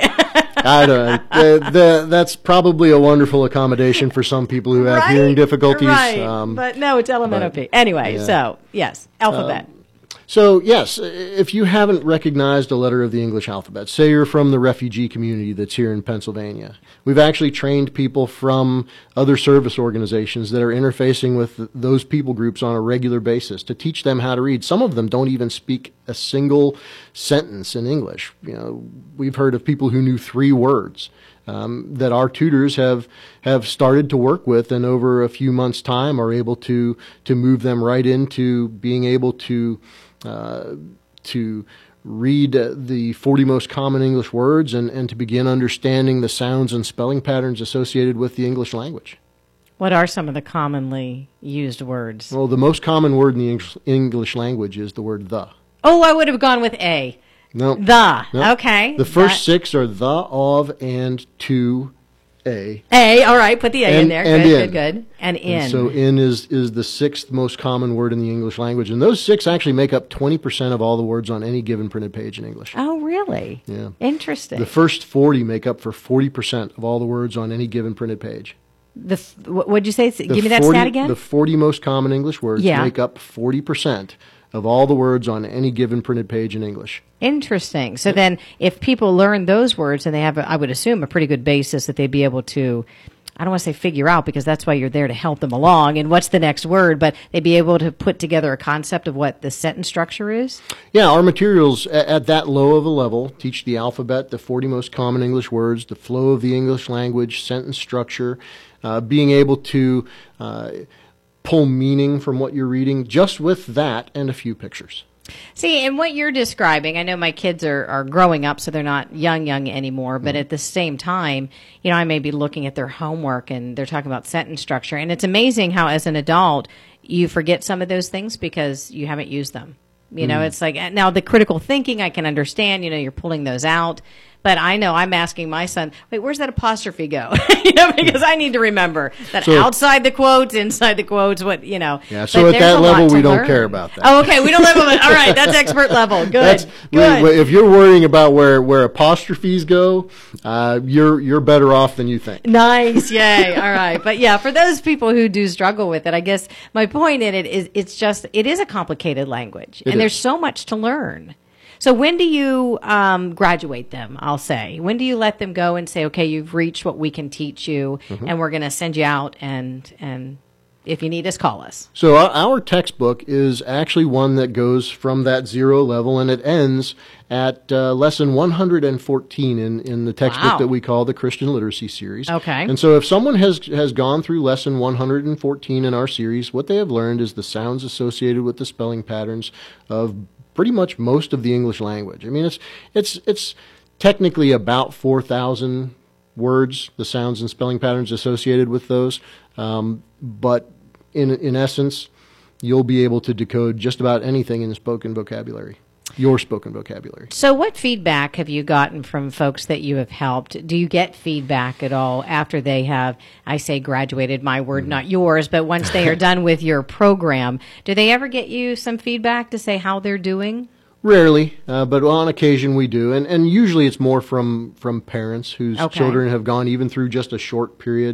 I don't know. The, the, that's probably a wonderful accommodation for some people who have Right? hearing difficulties. Right. Um, but no, it's L M N O P. but, Anyway, yeah. so yes, alphabet. Um, So, yes, if you haven't recognized a letter of the English alphabet, say you're from the refugee community that's here in Pennsylvania, we've actually trained people from other service organizations that are interfacing with those people groups on a regular basis to teach them how to read. Some of them don't even speak a single sentence in English. You know, we've heard of people who knew three words. Um, that our tutors have have started to work with, and over a few months' time are able to to move them right into being able to uh, to read uh, the forty most common English words and, and to begin understanding the sounds and spelling patterns associated with the English language. What are some of the commonly used words? Well, the most common word in the English, English language is the word the. Oh, I would have gone with A. No. The. No. Okay. The first That- six are the, of, and, to, a. A. All right. Put the A And- in there. and Good, in. good, good. And in. And so in is, is the sixth most common word in the English language. And those six actually make up twenty percent of all the words on any given printed page in English. Oh, really? Yeah. Interesting. The first forty make up for forty percent of all the words on any given printed page. The f- what would you say? The Give me that forty stat again. The forty most common English words Yeah. make up forty percent of all the words on any given printed page in English. Interesting. So then, if people learn those words, and they have, a, I would assume, a pretty good basis that they'd be able to, I don't want to say figure out, because that's why you're there to help them along, and what's the next word, but they'd be able to put together a concept of what the sentence structure is? Yeah, our materials at, at that low of a level teach the alphabet, the forty most common English words, the flow of the English language, sentence structure, uh, being able to uh, pull meaning from what you're reading, just with that and a few pictures. See, and what you're describing, I know my kids are, are growing up, so they're not young, young anymore, but mm-hmm. at the same time, you know, I may be looking at their homework and they're talking about sentence structure, and it's amazing how as an adult, you forget some of those things because you haven't used them. You know, mm. it's like, now the critical thinking I can understand, you know, you're pulling those out. But I know I'm asking my son, wait, where's that apostrophe go? you know, because I need to remember that so, outside the quotes, inside the quotes, what, you know. Yeah, so at that level, we don't learn. care about that. Oh, okay, we don't level it. All right, that's expert level. Good, that's, good. We, if you're worrying about where, where apostrophes go, uh, you're you're better off than you think. Nice, yay, all right. But yeah, for those people who do struggle with it, I guess my point in it is it's just, it is a complicated language. It and is. There's so much to learn. So when do you um, graduate them, I'll say? When do you let them go and say, okay, you've reached what we can teach you, mm-hmm. and we're going to send you out, and and if you need us, call us? So our, our textbook is actually one that goes from that zero level, and it ends at uh, lesson one hundred fourteen in, in the textbook wow. that we call the Christian Literacy Series. Okay. And so if someone has, has gone through lesson one hundred fourteen in our series, what they have learned is the sounds associated with the spelling patterns of pretty much most of the English language. I mean, it's it's it's technically about four thousand words, the sounds and spelling patterns associated with those. Um, but in in essence, you'll be able to decode just about anything in the spoken vocabulary, your spoken vocabulary. So what feedback have you gotten from folks that you have helped? Do you get feedback at all after they have, I say graduated, my word, mm-hmm. not yours, but once they are done with your program, do they ever get you some feedback to say how they're doing? Rarely, uh, but on occasion we do, and, and usually it's more from, from parents whose okay. children have gone even through just a short period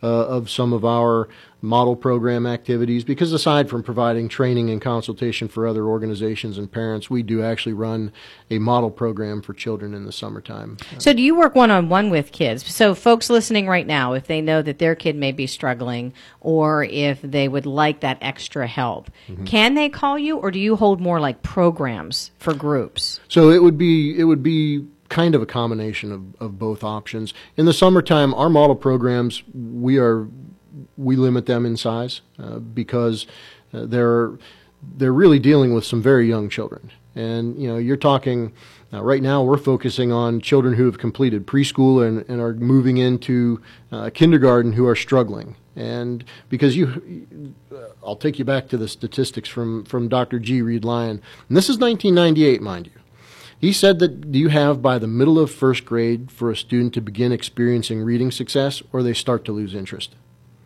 uh, of some of our model program activities, because aside from providing training and consultation for other organizations and parents, we do actually run a model program for children in the summertime. So do you work one-on-one with kids? So folks listening right now, if they know that their kid may be struggling or if they would like that extra help, mm-hmm. can they call you, or do you hold more like programs for groups? So it would be it would be kind of a combination of, of both options. In the summertime, our model programs, we are we limit them in size uh, because uh, they're they're really dealing with some very young children. And you know, you're talking uh, right now. We're focusing on children who have completed preschool and, and are moving into uh, kindergarten who are struggling. And because you, uh, I'll take you back to the statistics from from Doctor G. Reed Lyon. And this is nineteen ninety-eight, mind you. He said that you have by the middle of first grade for a student to begin experiencing reading success, or they start to lose interest.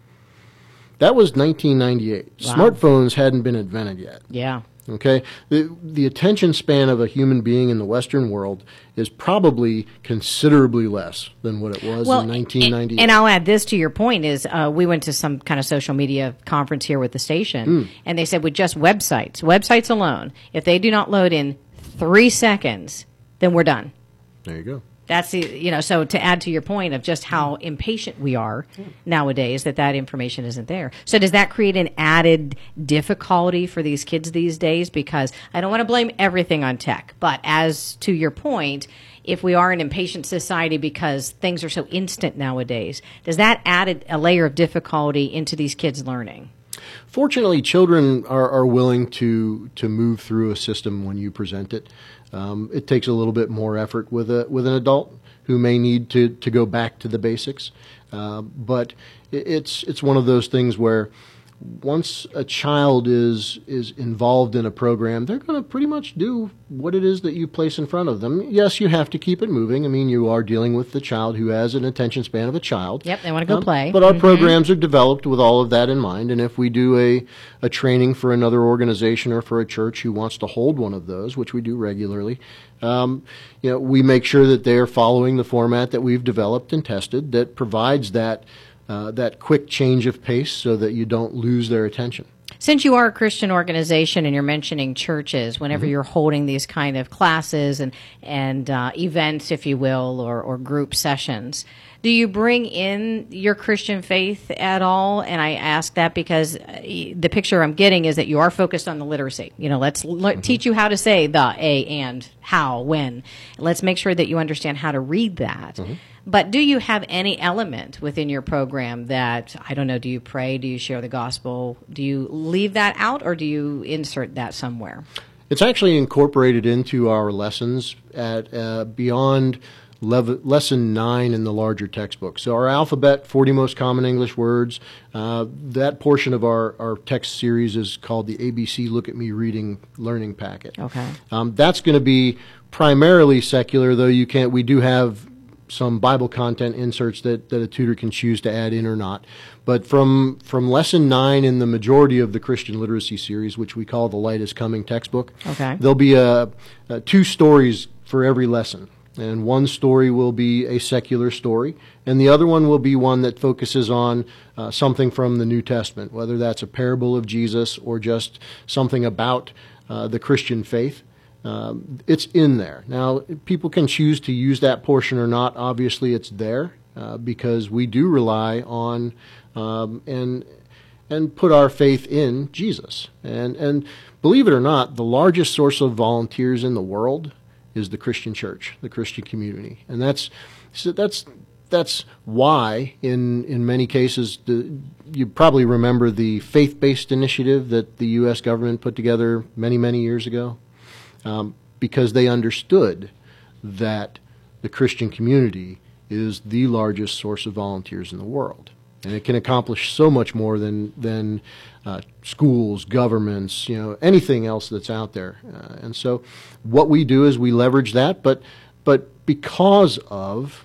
That was nineteen ninety-eight. Wow. Smartphones hadn't been invented yet. Yeah. Okay? The, the attention span of a human being in the Western world is probably considerably less than what it was well, in nineteen ninety-eight. And, and I'll add this to your point is uh, we went to some kind of social media conference here with the station, mm. and they said with just websites, websites alone, if they do not load in three seconds, then we're done. There you go. That's the, you know, so to add to your point of just how impatient we are nowadays, that that information isn't there. So does that create an added difficulty for these kids these days? Because I don't want to blame everything on tech, but as to your point, if we are an impatient society because things are so instant nowadays, does that add a layer of difficulty into these kids' learning? Fortunately, children are, are willing to to move through a system when you present it. Um, it takes a little bit more effort with a with an adult who may need to, to go back to the basics. Uh, but it, it's it's one of those things where once a child is is involved in a program, they're going to pretty much do what it is that you place in front of them. Yes, you have to keep it moving. I mean, you are dealing with the child who has an attention span of a child. Yep, they want to go um, play. But our mm-hmm. programs are developed with all of that in mind. And if we do a, a training for another organization or for a church who wants to hold one of those, which we do regularly, um, you know, we make sure that they are following the format that we've developed and tested that provides that Uh, that quick change of pace so that you don't lose their attention. Since you are a Christian organization and you're mentioning churches, whenever mm-hmm. you're holding these kind of classes and, and uh, events, if you will, or, or group sessions, do you bring in your Christian faith at all? And I ask that because the picture I'm getting is that you are focused on the literacy. You know, let's le- mm-hmm. teach you how to say the, a, and, how, when. Let's make sure that you understand how to read that. Mm-hmm. But do you have any element within your program that, I don't know, do you pray, do you share the gospel, do you leave that out, or do you insert that somewhere? It's actually incorporated into our lessons at uh, beyond lev- lesson nine in the larger textbook. So our alphabet, forty most common English words, uh, that portion of our, our text series is called the A B C Look at Me Reading Learning Packet. Okay. Um, that's going to be primarily secular, though you can't, we do have some Bible content inserts that, that a tutor can choose to add in or not. But from from lesson nine in the majority of the Christian literacy series, which we call the Light is Coming textbook, okay. there'll be a, a two stories for every lesson. And one story will be a secular story, and the other one will be one that focuses on uh, something from the New Testament, whether that's a parable of Jesus or just something about uh, the Christian faith. Um, it's in there. Now, people can choose to use that portion or not. Obviously, it's there uh, because we do rely on um, and and put our faith in Jesus. And and believe it or not, the largest source of volunteers in the world is the Christian church, the Christian community, and that's so that's that's why in in many cases the, you probably remember the faith-based initiative that the U S government put together many many years ago. Um, because they understood that the Christian community is the largest source of volunteers in the world. And it can accomplish so much more than than uh, schools, governments, you know, anything else that's out there. Uh, and so what we do is we leverage that, but but because of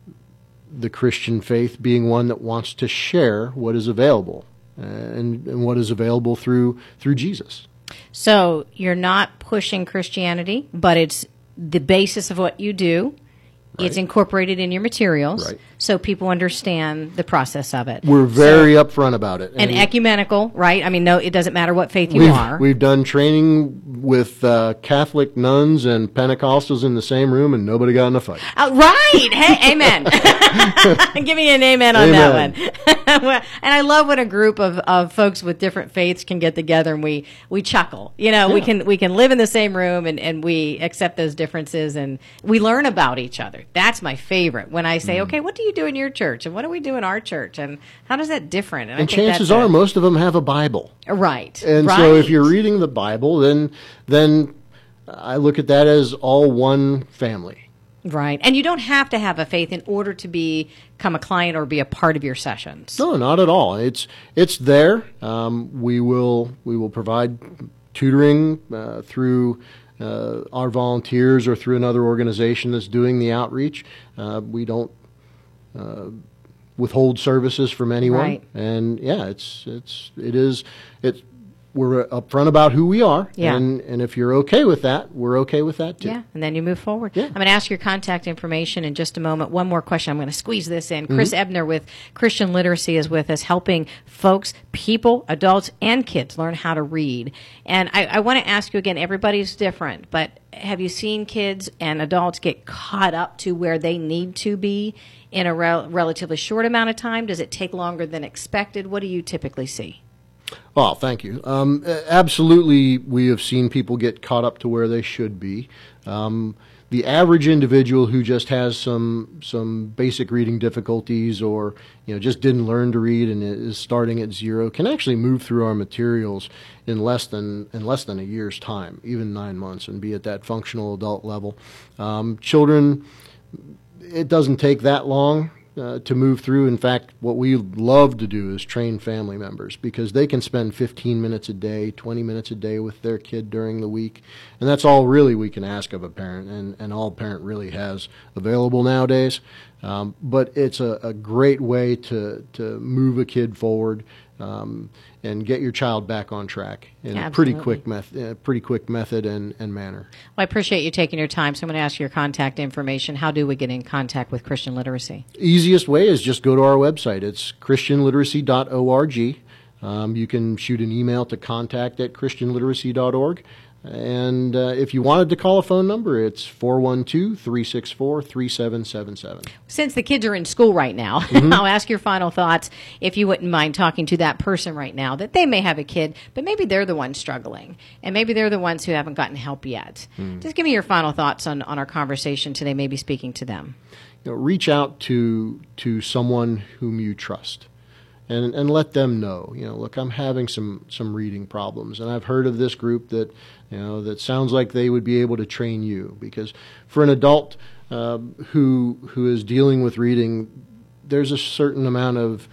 the Christian faith being one that wants to share what is available uh, and, and what is available through through Jesus. So you're not pushing Christianity, but it's the basis of what you do. Right. It's incorporated in your materials, Right. so people understand the process of it. We're very so, upfront about it. And, and ecumenical, right? I mean, no, it doesn't matter what faith you we've, are. We've done training with uh, Catholic nuns and Pentecostals in the same room, and nobody got in a fight. Uh, right. Hey, amen. Give me an amen on amen. that one. And I love when a group of, of folks with different faiths can get together and we, we chuckle. You know, yeah. we can we can live in the same room and, and we accept those differences and we learn about each other. That's my favorite. When I say, mm. okay, what do you do in your church? And what do we do in our church? And how does that different? And, and I think chances are a, most of them have a Bible. Right. And right. so if you're reading the Bible, then then I look at that as all one family. Right. And you don't have to have a faith in order to be, become a client or be a part of your sessions. No, not at all. It's it's there. Um, we will we will provide tutoring uh, through uh, our volunteers or through another organization that's doing the outreach. Uh, we don't uh, withhold services from anyone. Right. And yeah, it's it's it is it's we're upfront about who we are, yeah. and, and if you're okay with that, we're okay with that too. Yeah, and then you move forward. Yeah. I'm going to ask your contact information in just a moment. One more question. I'm going to squeeze this in. Mm-hmm. Chris Ebner with Christian Literacy is with us, helping folks, people, adults, and kids learn how to read. And I, I want to ask you again, everybody's different, but have you seen kids and adults get caught up to where they need to be in a rel- relatively short amount of time? Does it take longer than expected? What do you typically see? Well, thank you. Um, absolutely, we have seen people get caught up to where they should be. Um, the average individual who just has some some basic reading difficulties, or you know just didn't learn to read and is starting at zero, can actually move through our materials in less than in less than a year's time, even nine months, and be at that functional adult level. Um, children, it doesn't take that long. Uh, to move through. In fact, what we love to do is train family members, because they can spend fifteen minutes a day, twenty minutes a day with their kid during the week. And that's all really we can ask of a parent, and, and all a parent really has available nowadays. Um, but it's a, a great way to, to move a kid forward um, and get your child back on track in Absolutely. a pretty quick, meth- uh, pretty quick method and, and manner. Well, I appreciate you taking your time, so I'm going to ask your contact information. How do we get in contact with Christian Literacy? Easiest way is just go to our website. It's christian literacy dot org. Um, you can shoot an email to contact at christian literacy dot org. And uh, if you wanted to call a phone number, it's four one two, three six four, three seven seven seven. Since the kids are in school right now, mm-hmm. I'll ask your final thoughts, if you wouldn't mind talking to that person right now, that they may have a kid, but maybe they're the ones struggling, and maybe they're the ones who haven't gotten help yet. Mm. Just give me your final thoughts on, on our conversation today, maybe speaking to them. You know, reach out to to someone whom you trust. And and let them know, you know, look, I'm having some, some reading problems, and I've heard of this group that, you know, that sounds like they would be able to train you. Because for an adult uh, who who is dealing with reading, there's a certain amount of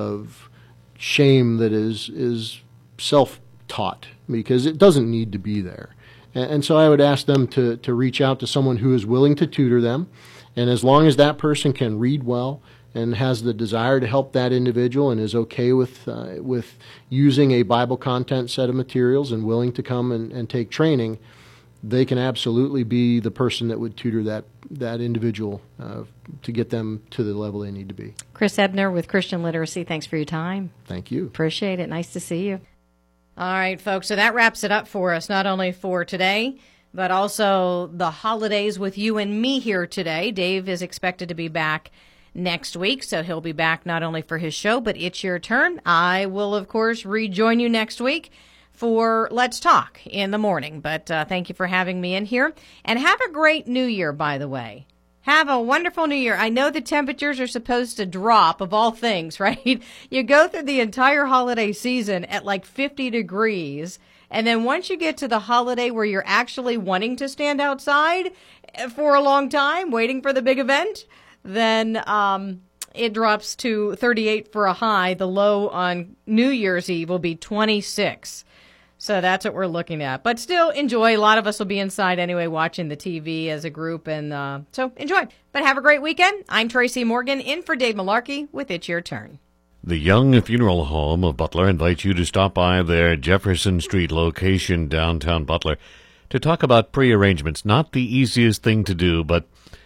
of shame that is is self-taught, because it doesn't need to be there. And, and so I would ask them to to reach out to someone who is willing to tutor them, and as long as that person can read well and has the desire to help that individual and is okay with uh, with using a Bible content set of materials and willing to come and, and take training, they can absolutely be the person that would tutor that that individual uh, to get them to the level they need to be. Chris Ebner with Christian Literacy, thanks for your time. Thank you. Appreciate it. Nice to see you. All right, folks, so that wraps it up for us, not only for today, but also the holidays with you and me here today. Dave is expected to be back next week, so he'll be back not only for his show, but It's Your Turn. I will, of course, rejoin you next week for Let's Talk in the morning. But uh, thank you for having me in here. And have a great New Year, by the way. Have a wonderful New Year. I know the temperatures are supposed to drop, of all things, right? You go through the entire holiday season at like fifty degrees, and then once you get to the holiday where you're actually wanting to stand outside for a long time, waiting for the big event, then um, it drops to thirty-eight for a high. The low on New Year's Eve will be twenty-six. So that's what we're looking at. But still enjoy. A lot of us will be inside anyway watching the T V as a group. And uh, so enjoy. But have a great weekend. I'm Tracy Morgan, in for Dave Malarkey with It's Your Turn. The Young Funeral Home of Butler invites you to stop by their Jefferson Street location, downtown Butler, to talk about pre-arrangements. Not the easiest thing to do, but... But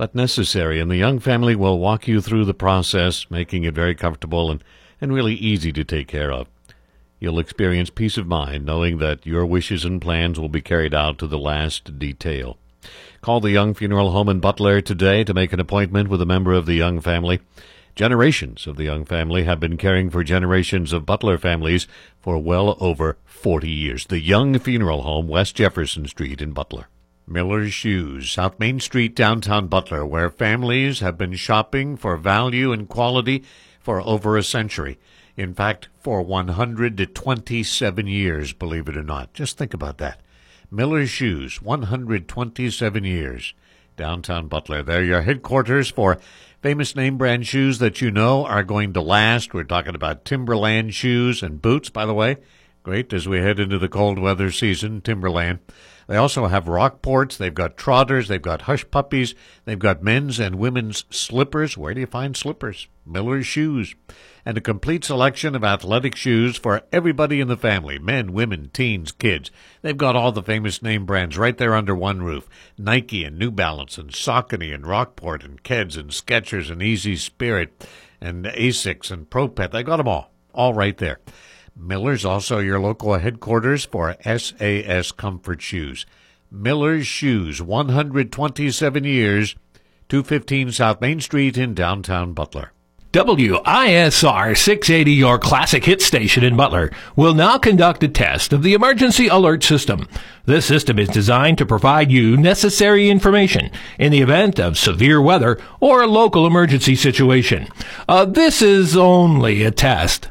but necessary, and the Young family will walk you through the process, making it very comfortable and, and really easy to take care of. You'll experience peace of mind knowing that your wishes and plans will be carried out to the last detail. Call the Young Funeral Home in Butler today to make an appointment with a member of the Young family. Generations of the Young family have been caring for generations of Butler families for well over forty years. The Young Funeral Home, West Jefferson Street in Butler. Miller's Shoes, South Main Street, downtown Butler, where families have been shopping for value and quality for over a century. In fact, for one hundred twenty-seven years, believe it or not. Just think about that. Miller's Shoes, one hundred twenty-seven years. Downtown Butler. They're your headquarters for famous name brand shoes that you know are going to last. We're talking about Timberland shoes and boots, by the way. Great as we head into the cold weather season, Timberland. They also have Rockports. They've got Trotters. They've got Hush Puppies. They've got men's and women's slippers. Where do you find slippers? Miller's Shoes. And a complete selection of athletic shoes for everybody in the family, men, women, teens, kids. They've got all the famous name brands right there under one roof. Nike and New Balance and Saucony and Rockport and Keds and Skechers and Easy Spirit and Asics and Pro Pet. They got them all, all right there. Miller's also your local headquarters for S A S Comfort Shoes. Miller's Shoes, one hundred twenty-seven years, two fifteen South Main Street in downtown Butler. W I S R six eighty, your classic hit station in Butler, will now conduct a test of the emergency alert system. This system is designed to provide you necessary information in the event of severe weather or a local emergency situation. Uh, this is only a test.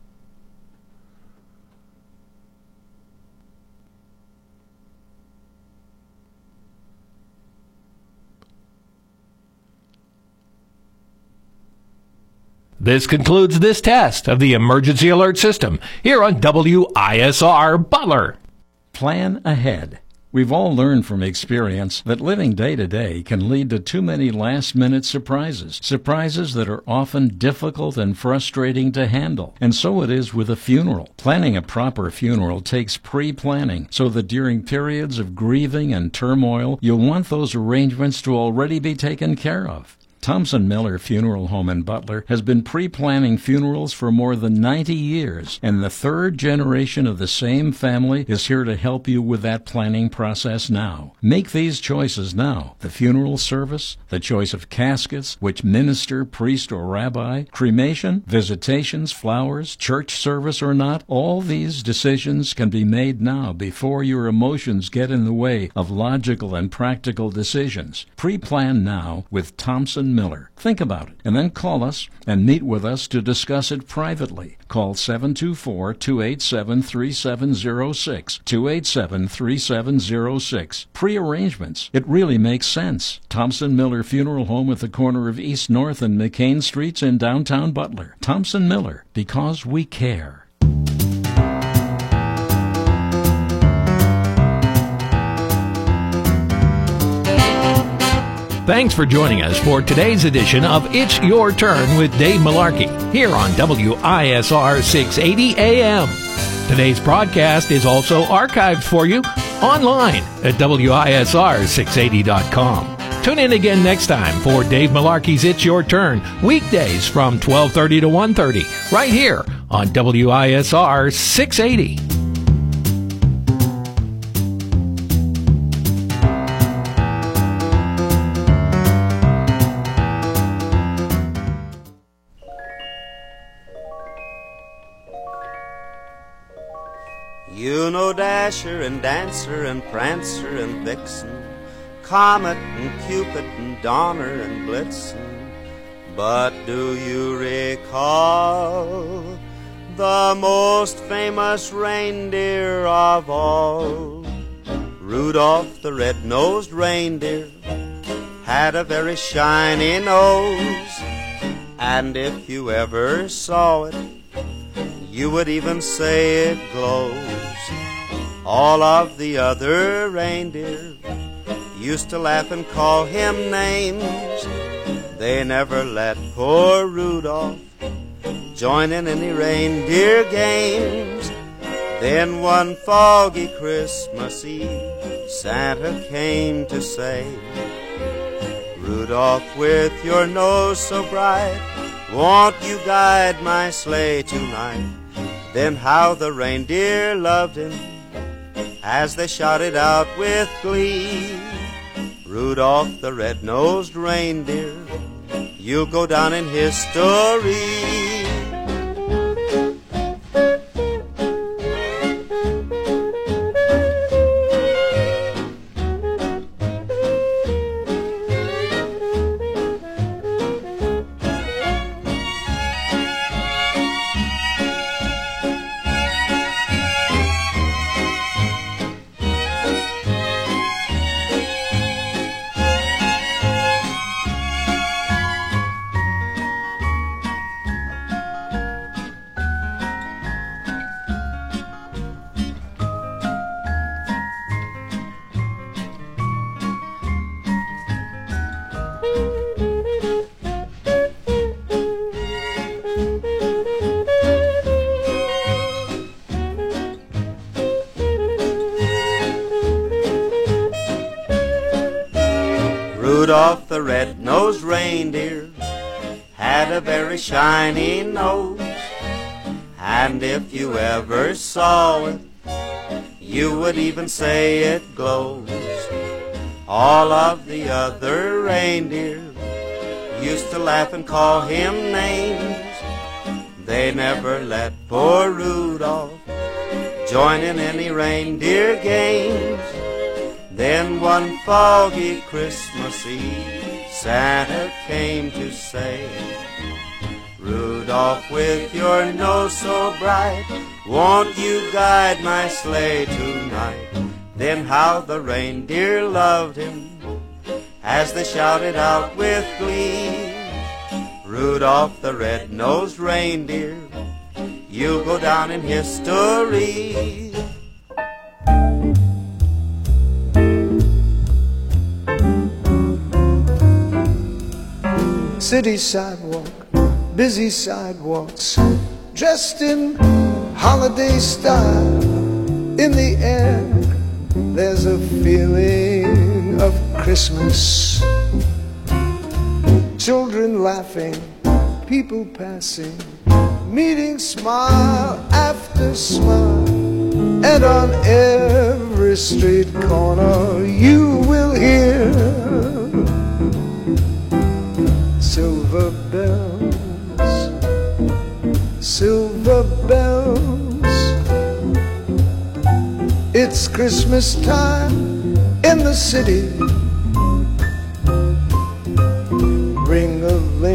This concludes this test of the emergency alert system here on W I S R Butler. Plan ahead. We've all learned from experience that living day to day can lead to too many last-minute surprises, surprises that are often difficult and frustrating to handle. And so it is with a funeral. Planning a proper funeral takes pre-planning so that during periods of grieving and turmoil, you'll want those arrangements to already be taken care of. Thompson Miller Funeral Home in Butler has been pre-planning funerals for more than ninety years, and the third generation of the same family is here to help you with that planning process now. Make these choices now. The funeral service, the choice of caskets, which minister, priest, or rabbi, cremation, visitations, flowers, church service or not, all these decisions can be made now before your emotions get in the way of logical and practical decisions. Pre-plan now with Thompson Miller. Think about it, and then call us and meet with us to discuss it privately. Call seven two four, two eight seven, three seven zero six, two eight seven, three seven zero six. Pre-arrangements. It really makes sense. Thompson Miller Funeral Home at the corner of East North and McCain Streets in downtown Butler. Thompson Miller, because we care. Thanks for joining us for today's edition of It's Your Turn with Dave Malarkey here on W I S R six eighty A M. Today's broadcast is also archived for you online at W I S R six eighty dot com. Tune in again next time for Dave Malarkey's It's Your Turn, weekdays from twelve thirty to one thirty, right here on W I S R six eighty. You know Dasher and Dancer and Prancer and Vixen, Comet and Cupid and Donner and Blitzen. But do you recall the most famous reindeer of all? Rudolph the red-nosed reindeer had a very shiny nose, and if you ever saw it, you would even say it glows. All of the other reindeer used to laugh and call him names. They never let poor Rudolph join in any reindeer games. Then one foggy Christmas Eve, Santa came to say, Rudolph, with your nose so bright, won't you guide my sleigh tonight? Then how the reindeer loved him as they shouted out with glee, Rudolph the red-nosed reindeer, you'll go down in history. Rudolph the red-nosed reindeer had a very shiny nose, and if you ever saw it, you would even say it glows. All of the other reindeer used to laugh and call him names. They never let poor Rudolph join in any reindeer games. Then one foggy Christmas Eve, Santa came to say, Rudolph, with your nose so bright, won't you guide my sleigh tonight? Then how the reindeer loved him as they shouted out with glee, Rudolph the red-nosed reindeer, you'll go down in history. City sidewalk, busy sidewalks, dressed in holiday style. In the air, there's a feeling of Christmas. Children laughing, people passing, meeting smile after smile. And on every street corner you will hear silver bells, silver bells. It's Christmas time in the city.